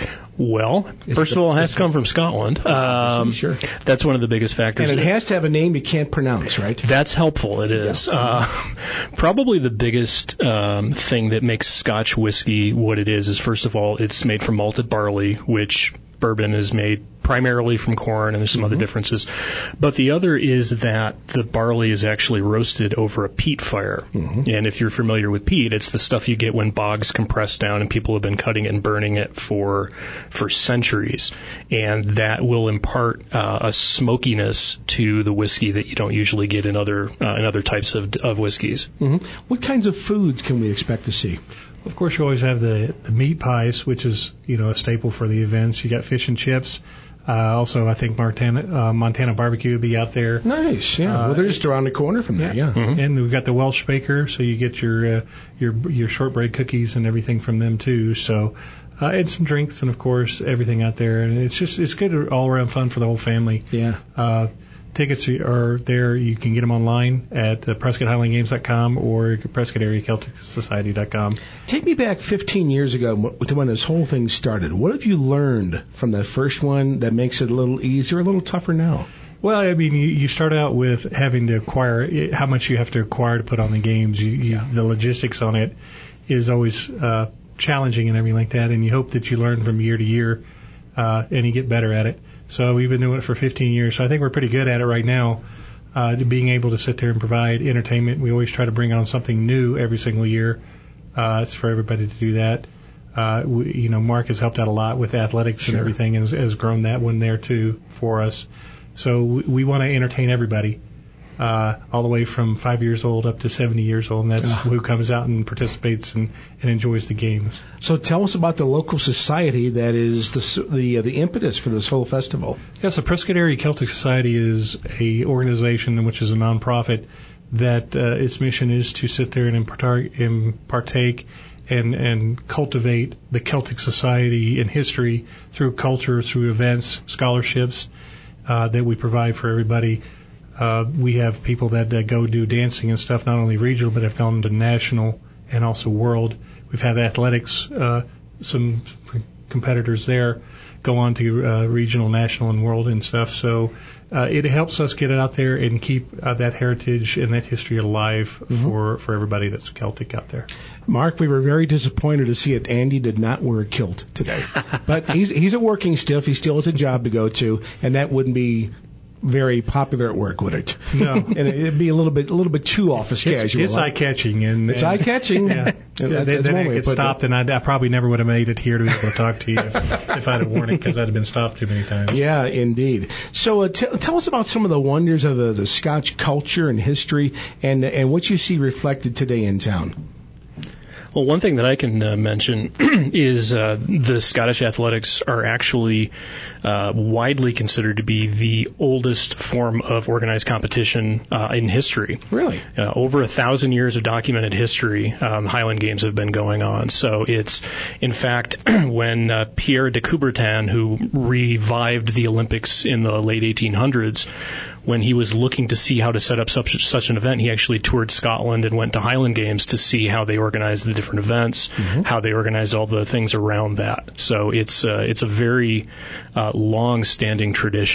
Well, first of all, it has to come from Scotland. Um, sure. That's one of the biggest factors. And it has to have a name you can't pronounce, right? That's helpful, it is. Yeah. Uh, probably the biggest um, thing that makes Scotch whiskey what it is is, first of all, it's made from malted barley, which bourbon is made primarily from corn, and there's some mm-hmm. other differences. But the other is that the barley is actually roasted over a peat fire. Mm-hmm. And if you're familiar with peat, it's the stuff you get when bogs compress down and people have been cutting it and burning it for for centuries. And that will impart uh, a smokiness to the whiskey that you don't usually get in other uh, in other types of, of whiskeys. Mm-hmm. What kinds of foods can we expect to see? Of course, you always have the, the meat pies, which is, you know, a staple for the events. You got fish and chips. Uh, also, I think Montana, uh, Montana barbecue will be out there. Nice, yeah. Uh, well, they're just around the corner from there, yeah. yeah. Mm-hmm. And we've got the Welsh baker, so you get your uh, your your shortbread cookies and everything from them too. So, uh, and some drinks, and of course everything out there. And it's just it's good all around fun for the whole family. Yeah. Uh, Tickets are there. You can get them online at uh, Prescott Highland Games dot com or Prescott Area Celtic Society dot com. Take me back fifteen years ago to when this whole thing started. What have you learned from that first one that makes it a little easier, a little tougher now? Well, I mean, you, you start out with having to acquire how much you have to acquire to put on the games. You, you, yeah. The logistics on it is always uh, challenging and everything like that, and you hope that you learn from year to year uh, and you get better at it. So we've been doing it for fifteen years. So I think we're pretty good at it right now, uh, to being able to sit there and provide entertainment. We always try to bring on something new every single year. Uh, it's for everybody to do that. Uh, we, you know, Mark has helped out a lot with athletics sure. and everything, and has, has grown that one there too for us. So we, we want to entertain everybody, uh, all the way from five years old up to seventy years old, and that's oh. who comes out and participates and, and enjoys the games. So tell us about the local society that is the the, uh, the impetus for this whole festival. Yes, the Prescott Area Celtic Society is a organization which is a nonprofit that uh, its mission is to sit there and partake, and partake and, and cultivate the Celtic society and history through culture, through events, scholarships uh, that we provide for everybody. Uh, we have people that uh, go do dancing and stuff, not only regional, but have gone to national and also world. We've had athletics, uh, some competitors there go on to uh, regional, national, and world and stuff. So uh, it helps us get it out there and keep uh, that heritage and that history alive mm-hmm. for, for everybody that's Celtic out there. Mark, we were very disappointed to see it. Andy did not wear a kilt today. But he's he's a working stiff. He still has a job to go to, and that wouldn't be very popular at work, would it? No, and it'd be a little bit, a little bit too office it's, casual. It's eye catching, and it's eye catching. Yeah, yeah then, then I get stopped, and I, I probably never would have made it here to be able to talk to you if, if I'd have worn it, because I'd have been stopped too many times. Yeah, indeed. So uh, t- tell us about some of the wonders of the, the Scotch culture and history, and and what you see reflected today in town. Well, one thing that I can uh, mention is uh, the Scottish Athletics are actually uh, widely considered to be the oldest form of organized competition uh, in history. Really? Uh, over a thousand years of documented history, um, Highland Games have been going on. So it's, in fact, when uh, Pierre de Coubertin, who revived the Olympics in the late eighteen hundreds, when he was looking to see how to set up such, such an event, he actually toured Scotland and went to Highland Games to see how they organized the different events, mm-hmm. how they organized all the things around that. So it's uh, it's a very uh, long-standing tradition.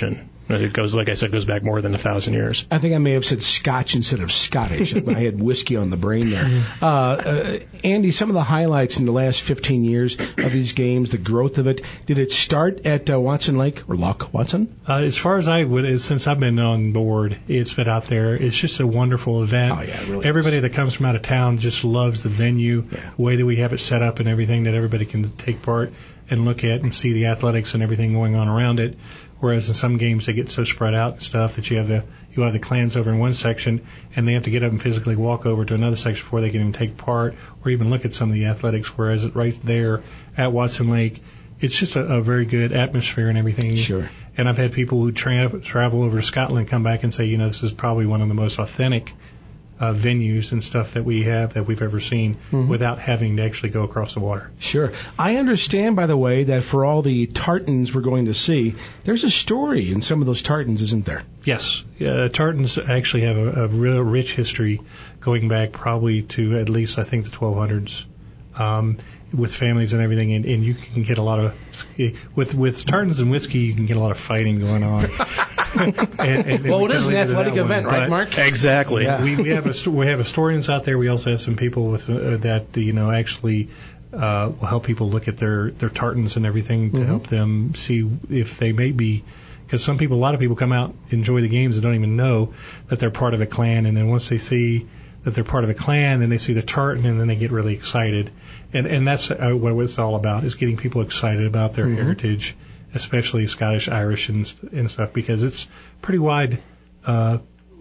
It goes, like I said, goes back more than a thousand years. I think I may have said Scotch instead of Scottish. I had whiskey on the brain there. Uh, uh, Andy, some of the highlights in the last fifteen years of these games, the growth of it, did it start at uh, Watson Lake or Loch Watson? Uh, as far as I would, since I've been on board, it's been out there. It's just a wonderful event. Oh, yeah, it really Everybody is. that comes from out of town just loves the venue, Yeah. the way that we have it set up and everything, that everybody can take part and look at and see the athletics and everything going on around it. Whereas in some games they get so spread out and stuff that you have the you have the clans over in one section and they have to get up and physically walk over to another section before they can even take part or even look at some of the athletics. Whereas it right there at Watson Lake, it's just a, a very good atmosphere and everything. Sure. And I've had people who tra- travel over to Scotland come back and say, you know, this is probably one of the most authentic uh, venues and stuff that we have that we've ever seen Mm-hmm. without having to actually go across the water. Sure. I understand, by the way, that for all the tartans we're going to see, there's a story in some of those tartans, isn't there? Yes. Uh, tartans actually have a, a real rich history going back probably to at least, I think, the twelve hundreds. Um, with families and everything, and, and you can get a lot of with with tartans and whiskey, you can get a lot of fighting going on. and, and, and well, we it is an kinda leave to athletic that event, one, right, but- Mark? Exactly. Yeah. we, we have a, we have historians out there. We also have some people with uh, that you know actually uh, will help people look at their their tartans and everything to Mhm. help them see if they may be. Because some people, a lot of people come out, enjoy the games, and don't even know that they're part of a clan. And then once they see that they're part of a clan, then they see the tartan, and then they get really excited. And and that's uh, what it's all about, is getting people excited about their Mhm. heritage, especially Scottish, Irish, and, st- and stuff, because it's pretty wide uh,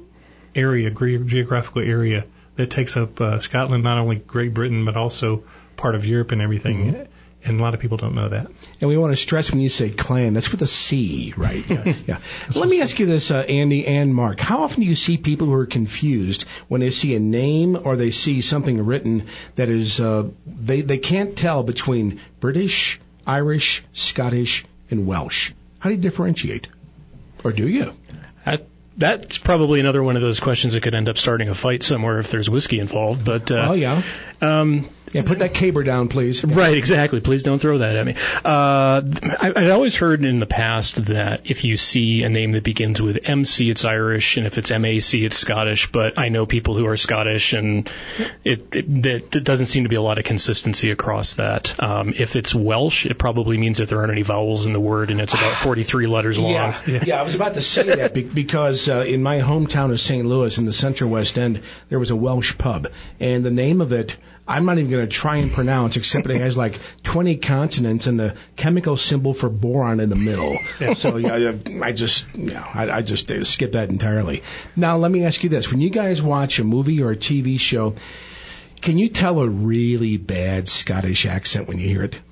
area, ge- geographical area that takes up uh, Scotland, not only Great Britain, but also part of Europe and everything. Mhm. And a lot of people don't know that. And we want to stress when you say clan, that's with a C, right? Yes. Yeah. Let me ask you this, uh, Andy and Mark. How often do you see people who are confused when they see a name or they see something written that is, uh, they, they can't tell between British, Irish, Scottish, and Welsh? How do you differentiate? Or do you? I, that's probably another one of those questions that could end up starting a fight somewhere if there's whiskey involved. But uh, Oh, yeah. Um, Yeah, put that caber down, please. Right, exactly. Please don't throw that at me. Uh, I, I'd always heard in the past that if you see a name that begins with M C, it's Irish, and if it's M A C, it's Scottish. But I know people who are Scottish, and it, it, it, it doesn't seem to be a lot of consistency across that. Um, if it's Welsh, it probably means that there aren't any vowels in the word, and it's about forty-three letters long. Yeah, yeah. I was about to say that be- because uh, in my hometown of Saint Louis, in the Central West End, there was a Welsh pub, and the name of it, I'm not even going to try and pronounce, except it has like twenty consonants and the chemical symbol for boron in the middle. So yeah, I just, you know, I, I just uh, skip that entirely. Now let me ask you this: when you guys watch a movie or a T V show, can you tell a really bad Scottish accent when you hear it?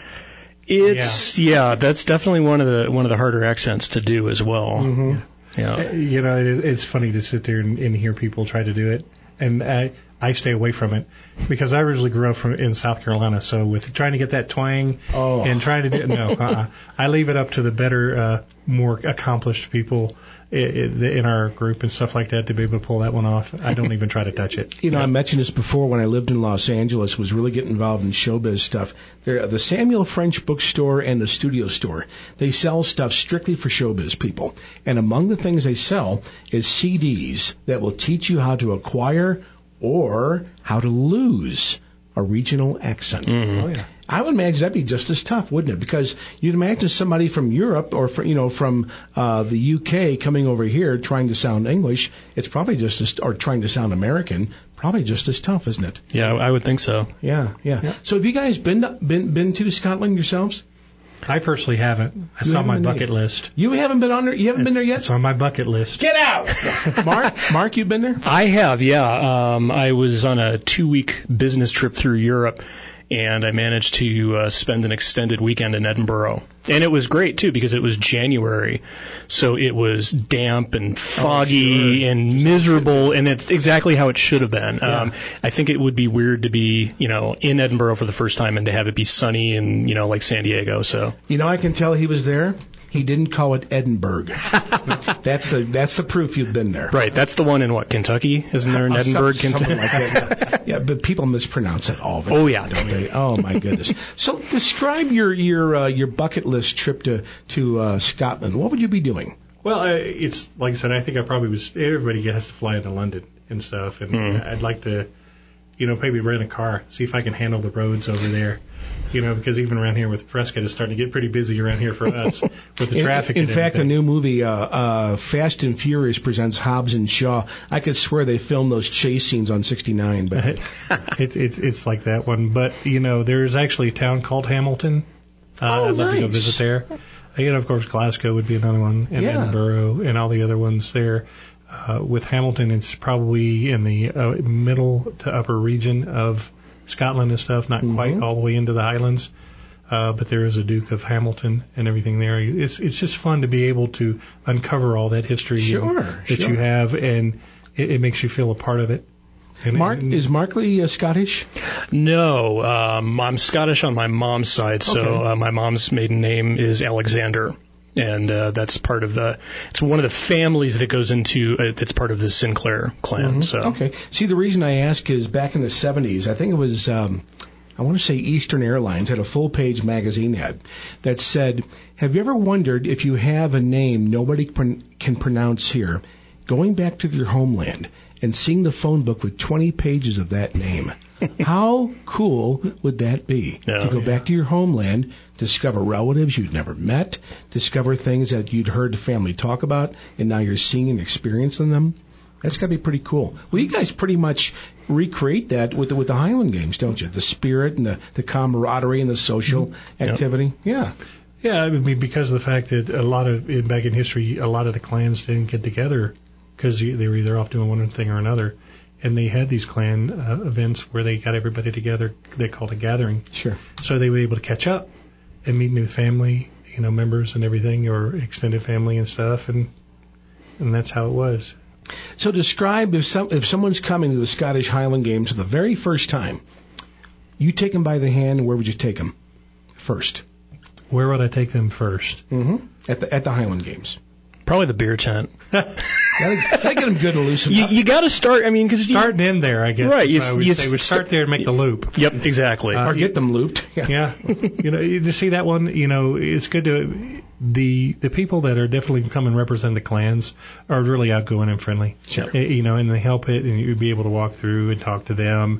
It's yeah. yeah, that's definitely one of the one of the harder accents to do as well. Mm-hmm. Yeah, you know, it, it's funny to sit there and, and hear people try to do it, and I I stay away from it because I originally grew up from in South Carolina. So with trying to get that twang oh. and trying to do no, uh-uh. I leave it up to the better, uh, more accomplished people in, in our group and stuff like that to be able to pull that one off. I don't even try to touch it. You know, I mentioned this before when I lived in Los Angeles, was really getting involved in showbiz stuff. There, the Samuel French bookstore and the studio store, they sell stuff strictly for showbiz people. And among the things they sell is C Ds that will teach you how to acquire or how to lose a regional accent. Mm-hmm. Oh, yeah. I would imagine that'd be just as tough, wouldn't it? Because you'd imagine somebody from Europe or from, you know, from uh, the U K coming over here trying to sound English. It's probably just as, or trying to sound American, probably just as tough, isn't it? Yeah, I would think so. Yeah, yeah. yeah. So have you guys been to, been been to Scotland yourselves? I personally haven't. It's You on my haven't been bucket there? list. You haven't been on there. You haven't It's, been there yet. it's on my bucket list. Get out, Mark. Mark, you've been there. I have, yeah. Um, I was on a two-week business trip through Europe, and I managed to uh, spend an extended weekend in Edinburgh. And it was great, too, because it was January, so it was damp and foggy oh, sure. and miserable, and it's exactly how it should have been. Yeah. Um, I think it would be weird to be, you know, in Edinburgh for the first time and to have it be sunny and, you know, like San Diego, so. You know, I can tell he was there. He didn't call it Edinburgh. that's the that's the proof you've been there. Right, that's the one in what, Kentucky? Isn't there in Uh, Edinburgh, some, Kentucky? something like that. Yeah. yeah, but people mispronounce it all the time. Oh, yeah. Don't they? Oh, my goodness. So describe your your uh, your bucket list trip to to uh, Scotland. What would you be doing? Well, uh, it's like I said. I think I probably was. Everybody has to fly into London and stuff, and Mm. I'd like to, you know, maybe rent a car, see if I can handle the roads over there. You know, because even around here with Prescott, it's starting to get pretty busy around here for us with the traffic. In, in and fact, the everything. new movie uh, uh, Fast and Furious presents Hobbs and Shaw. I could swear they filmed those chase scenes on sixty-nine. But it's it's it's like that one. But you know, there's actually a town called Hamilton. Uh, Oh, I'd love to go nice. visit there. Uh, you know, of course, Glasgow would be another one, and Yeah. Edinburgh, and all the other ones there. Uh, with Hamilton, it's probably in the uh, middle to upper region of Scotland and stuff, not Mm-hmm. quite all the way into the Highlands. Uh, but there is a Duke of Hamilton and everything there. It's it's just fun to be able to uncover all that history Sure, and- that sure. you have, and it, it makes you feel a part of it. And, Mark and- is Markley uh, Scottish? No, um, I'm Scottish on my mom's side, so Okay. uh, my mom's maiden name is Alexander. And uh, that's part of the. It's one of the families that goes into. Uh, it's part of the Sinclair clan. Mhm. So Okay. See, the reason I ask is back in the seventies, I think it was, um, I want to say Eastern Airlines had a full-page magazine ad that said, have you ever wondered if you have a name nobody pron- can pronounce here, going back to your homeland and seeing the phone book with twenty pages of that name? How cool would that be? Yeah. To go back to your homeland, discover relatives you'd never met, discover things that you'd heard the family talk about, and now you're seeing and experiencing them. That's got to be pretty cool. Well, you guys pretty much recreate that with the, with the Highland Games, don't you? The spirit and the, the camaraderie and the social activity. Yeah. Yeah, I mean, because of the fact that a lot of, in- back in history, a lot of the clans didn't get together because they were either off doing one thing or another. And they had these clan uh, events where they got everybody together. They called a gathering. Sure. So they were able to catch up and meet new family, you know, members and everything, or extended family and stuff. And and that's how it was. So describe if some if someone's coming to the Scottish Highland Games for the very first time, you take them by the hand, and where would you take them first? Where would I take them first? Mm-hmm. At the at the Highland Games. probably the beer tent. Gotta, gotta get them good and loosened You, up. you got to start. I mean, because Starting in there, I guess. Right, is you- what I would you say. We start there and make the loop. Yep, exactly. Uh, or get them looped. Yeah. Yeah, you know, you see that one. You know, it's good to the the people that are definitely come and represent the clans are really outgoing and friendly. Sure. Uh, You know, and they help it, and you'd be able to walk through and talk to them.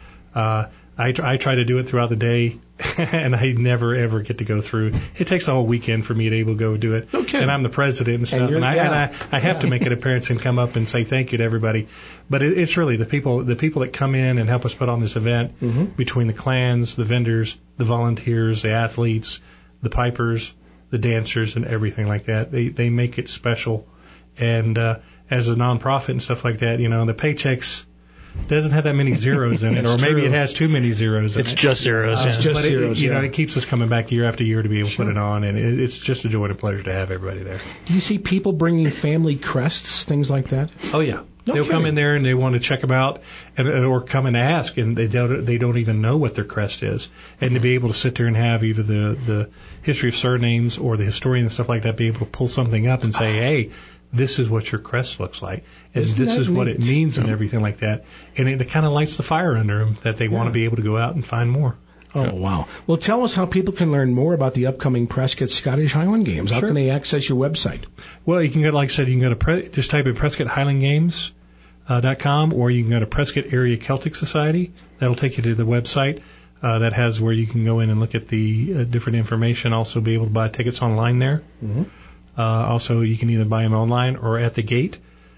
Uh, I tr- I try to do it throughout the day, and I never ever get to go through. It takes a whole weekend for me to able to go do it. Okay. And I'm the president and stuff, and, you're- I yeah. and I, I have to make an appearance and come up and say thank you to everybody. But it, it's really the people the people that come in and help us put on this event Mm-hmm. between the clans, the vendors, the volunteers, the athletes, the pipers, the dancers, and everything like that. They they make it special. And uh, as a nonprofit and stuff like that, you know, the paychecks doesn't have that many zeros in it, That's or maybe true. it has too many zeros in It's it. just zeros. Uh, yeah. just but it- zeros, you know, yeah. it keeps us coming back year after year to be able to put it on, and it, it's just a joy and a pleasure to have everybody there. Do you see people bringing family crests, things like that? Oh yeah, No they'll come kidding. in there and they want to check them out, and or come and ask, and they don't they don't even know what their crest is, and to be able to sit there and have either the the history of surnames or the historian and stuff like that, be able to pull something up and say, hey, this is what your crest looks like, and Isn't this that is what it neat? means, and everything like that, and it, it kind of lights the fire under them that they want Yeah. to be able to go out and find more. Oh, wow. Well, tell us how people can learn more about the upcoming Prescott Scottish Highland Games. How Sure. can they access your website? Well, you can go, like I said, you can go to pre- just type in Prescott Highland Games uh, dot com, or you can go to Prescott Area Celtic Society. That'll take you to the website uh, that has where you can go in and look at the uh, different information. Also, be able to buy tickets online there. Mm-hmm. Uh, also, you can either buy them online or at the gate.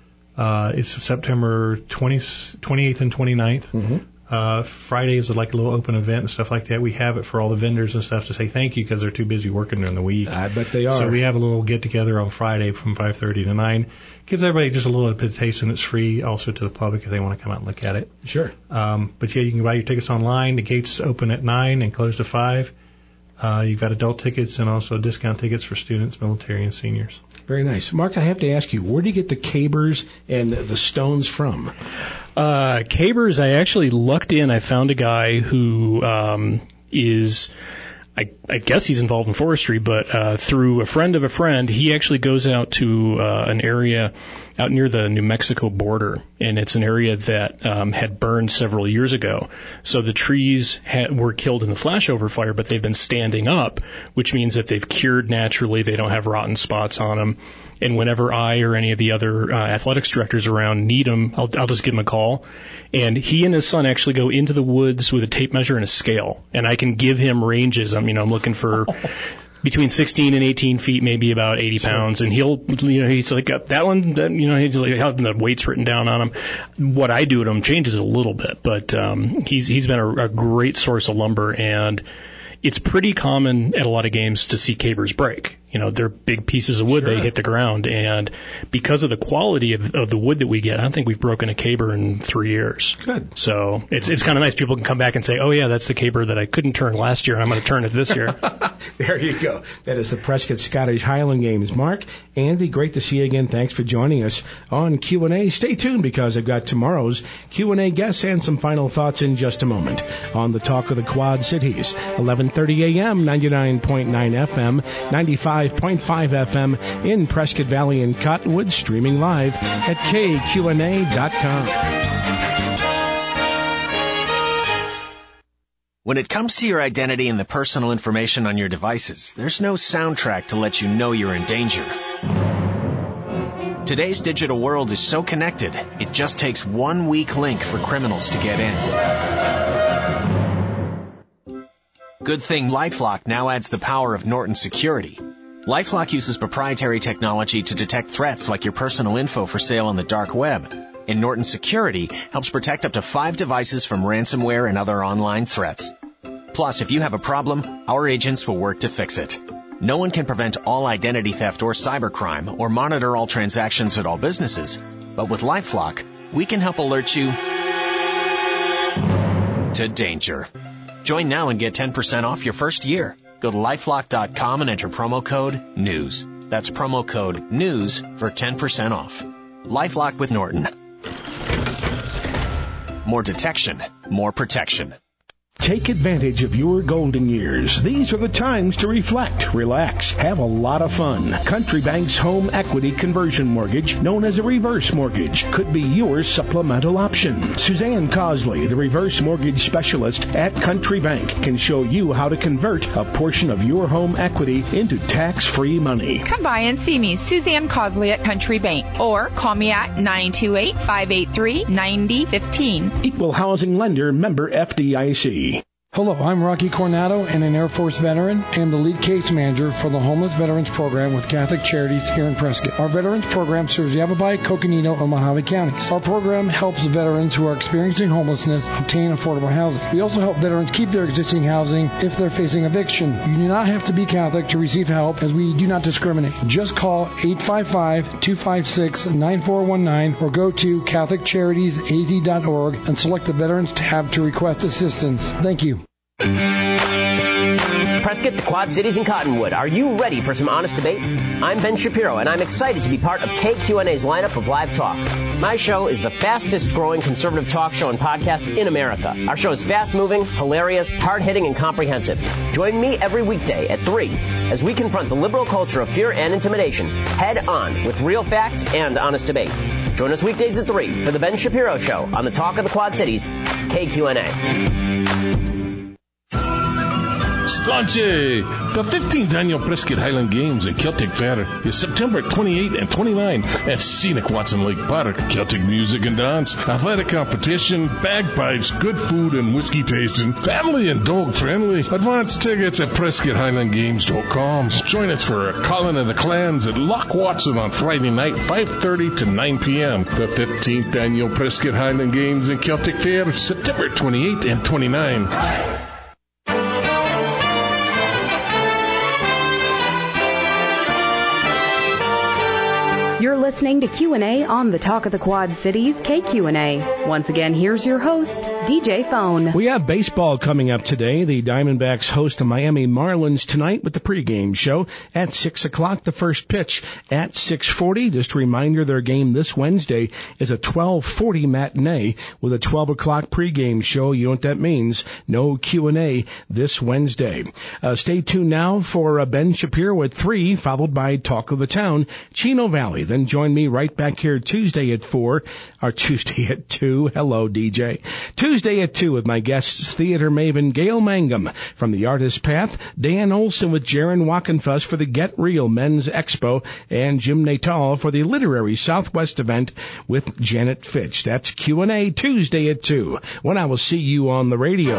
Uh, it's September twentieth, twenty-eighth and twenty-ninth. Mm-hmm. Uh, Friday is like a little open event and stuff like that. We have it for all the vendors and stuff to say thank you because they're too busy working during the week. I bet they are. So we have a little get together on Friday from five thirty to nine. Gives everybody just a little bit of taste, and it's free also to the public if they want to come out and look at it. Sure. Um, but yeah, you can buy your tickets online. The gates open at nine and close to five. Uh, you've got adult tickets and also discount tickets for students, military, and seniors. Very nice. Mark, I have to ask you, where do you get the cabers and the stones from? Uh, Cabers, I actually lucked in. I found a guy who um, is, I, I guess he's involved in forestry, but uh, through a friend of a friend, he actually goes out to uh, an area out near the New Mexico border, and it's an area that um, had burned several years ago. So the trees had, were killed in the flashover fire, but they've been standing up, which means that they've cured naturally. They don't have rotten spots on them. And whenever I or any of the other uh, athletics directors around need them, I'll, I'll just give them a call. And he and his son actually go into the woods with a tape measure and a scale, and I can give him ranges. I'm, you know, I'm looking for between sixteen and eighteen feet, maybe about eighty pounds, and he'll, you know, he's like, that one, that, you know, he's like having the weights written down on him. What I do to him changes a little bit, but um, he's he's been a, a great source of lumber, and it's pretty common at a lot of games to see cabers break. You know, they're big pieces of wood. Sure. They hit the ground. And because of the quality of, of the wood that we get, I don't think we've broken a caber in three years. Good. So it's it's kind of nice. People can come back and say, oh, yeah, that's the caber that I couldn't turn last year, and I'm going to turn it this year. There you go. That is the Prescott Scottish Highland Games. Mark, Andy, great to see you again. Thanks for joining us on Q and A. Stay tuned because I've got tomorrow's Q and A guests and some final thoughts in just a moment on the Talk of the Quad Cities. eleven thirty a.m., ninety-nine point nine F M, ninety-five point five F M in Prescott Valley and Cottonwood, streaming live at K Q N A dot com. When it comes to your identity and the personal information on your devices, there's no soundtrack to let you know you're in danger. Today's digital world is so connected, it just takes one weak link for criminals to get in. Good thing LifeLock now adds the power of Norton Security. LifeLock uses proprietary technology to detect threats like your personal info for sale on the dark web. And Norton Security helps protect up to five devices from ransomware and other online threats. Plus, if you have a problem, our agents will work to fix it. No one can prevent all identity theft or cybercrime or monitor all transactions at all businesses. But with LifeLock, we can help alert you to danger. Join now and get ten percent off your first year. Go to LifeLock dot com and enter promo code NEWS. That's promo code NEWS for ten percent off. LifeLock with Norton. More detection, more protection. Take advantage of your golden years. These are the times to reflect, relax, have a lot of fun. Country Bank's home equity conversion mortgage, known as a reverse mortgage, could be your supplemental option. Suzanne Cosley, the reverse mortgage specialist at Country Bank, can show you how to convert a portion of your home equity into tax-free money. Come by and see me, Suzanne Cosley at Country Bank, or call me at nine two eight, five eight three, nine zero one five. Equal housing lender, member F D I C. Hello, I'm Rocky Coronado and an Air Force veteran. I am the lead case manager for the Homeless Veterans Program with Catholic Charities here in Prescott. Our veterans program serves Yavapai, Coconino, and Mojave counties. Our program helps veterans who are experiencing homelessness obtain affordable housing. We also help veterans keep their existing housing if they're facing eviction. You do not have to be Catholic to receive help, as we do not discriminate. Just call eight five five, two five six, nine four one nine or go to catholic charities a z dot org and select the Veterans tab to request assistance. Thank you. Prescott, the Quad Cities, and Cottonwood. Are you ready for some honest debate? I'm Ben Shapiro, and I'm excited to be part of K Q N A's lineup of live talk. My show is the fastest-growing conservative talk show and podcast in America. Our show is fast-moving, hilarious, hard-hitting, and comprehensive. Join me every weekday at three as we confront the liberal culture of fear and intimidation head-on with real facts and honest debate. Join us weekdays at three for The Ben Shapiro Show on the Talk of the Quad Cities, K Q N A. Sláinte! The fifteenth Annual Prescott Highland Games at Celtic Fair is September twenty-eighth and twenty-ninth at scenic Watson Lake Park. Celtic music and dance, athletic competition, bagpipes, good food and whiskey tasting, family and dog friendly. Advance tickets at prescott highland games dot com. Join us for a Calling of the Clans at Loch Watson on Friday night, five thirty to nine p.m. The fifteenth Annual Prescott Highland Games at Celtic Fair, September twenty-eighth and twenty-ninth. You're listening to Q and A on the Talk of the Quad Cities, K Q N A. Once again, here's your host, D J Phone. We have baseball coming up today. The Diamondbacks host the Miami Marlins tonight with the pregame show at six o'clock. The first pitch at six forty. Just a reminder, their game this Wednesday is a twelve forty matinee with a twelve o'clock pregame show. You know what that means. No Q and A this Wednesday. Uh, stay tuned now for uh, Ben Shapiro at three, followed by Talk of the Town, Chino Valley. Then join join me right back here Tuesday at four, or Tuesday at two. Hello, D J. Tuesday at two with my guests, theater maven Gail Mangum from The Artist's Path, Dan Olson with Jaron Wackenfuss for the Get Real Men's Expo, and Jim Natal for the Literary Southwest event with Janet Fitch. That's Q and A Tuesday at two, when I will see you on the radio.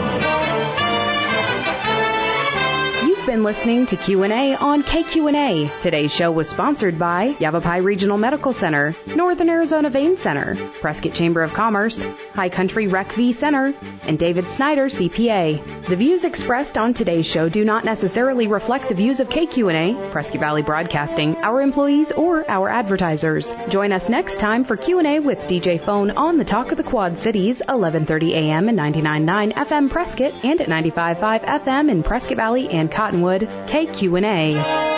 Been listening to Q and A on K Q and A. Today's show was sponsored by Yavapai Regional Medical Center, Northern Arizona Vein Center, Prescott Chamber of Commerce, High Country Rec V Center, and David Snyder, C P A. The views expressed on today's show do not necessarily reflect the views of K Q and A, Prescott Valley Broadcasting, our employees, or our advertisers. Join us next time for Q and A with D J Phone on the Talk of the Quad Cities, eleven thirty a.m. and ninety-nine point nine F M Prescott, and at ninety-five point five F M in Prescott Valley and Cottonwood. K Q and A.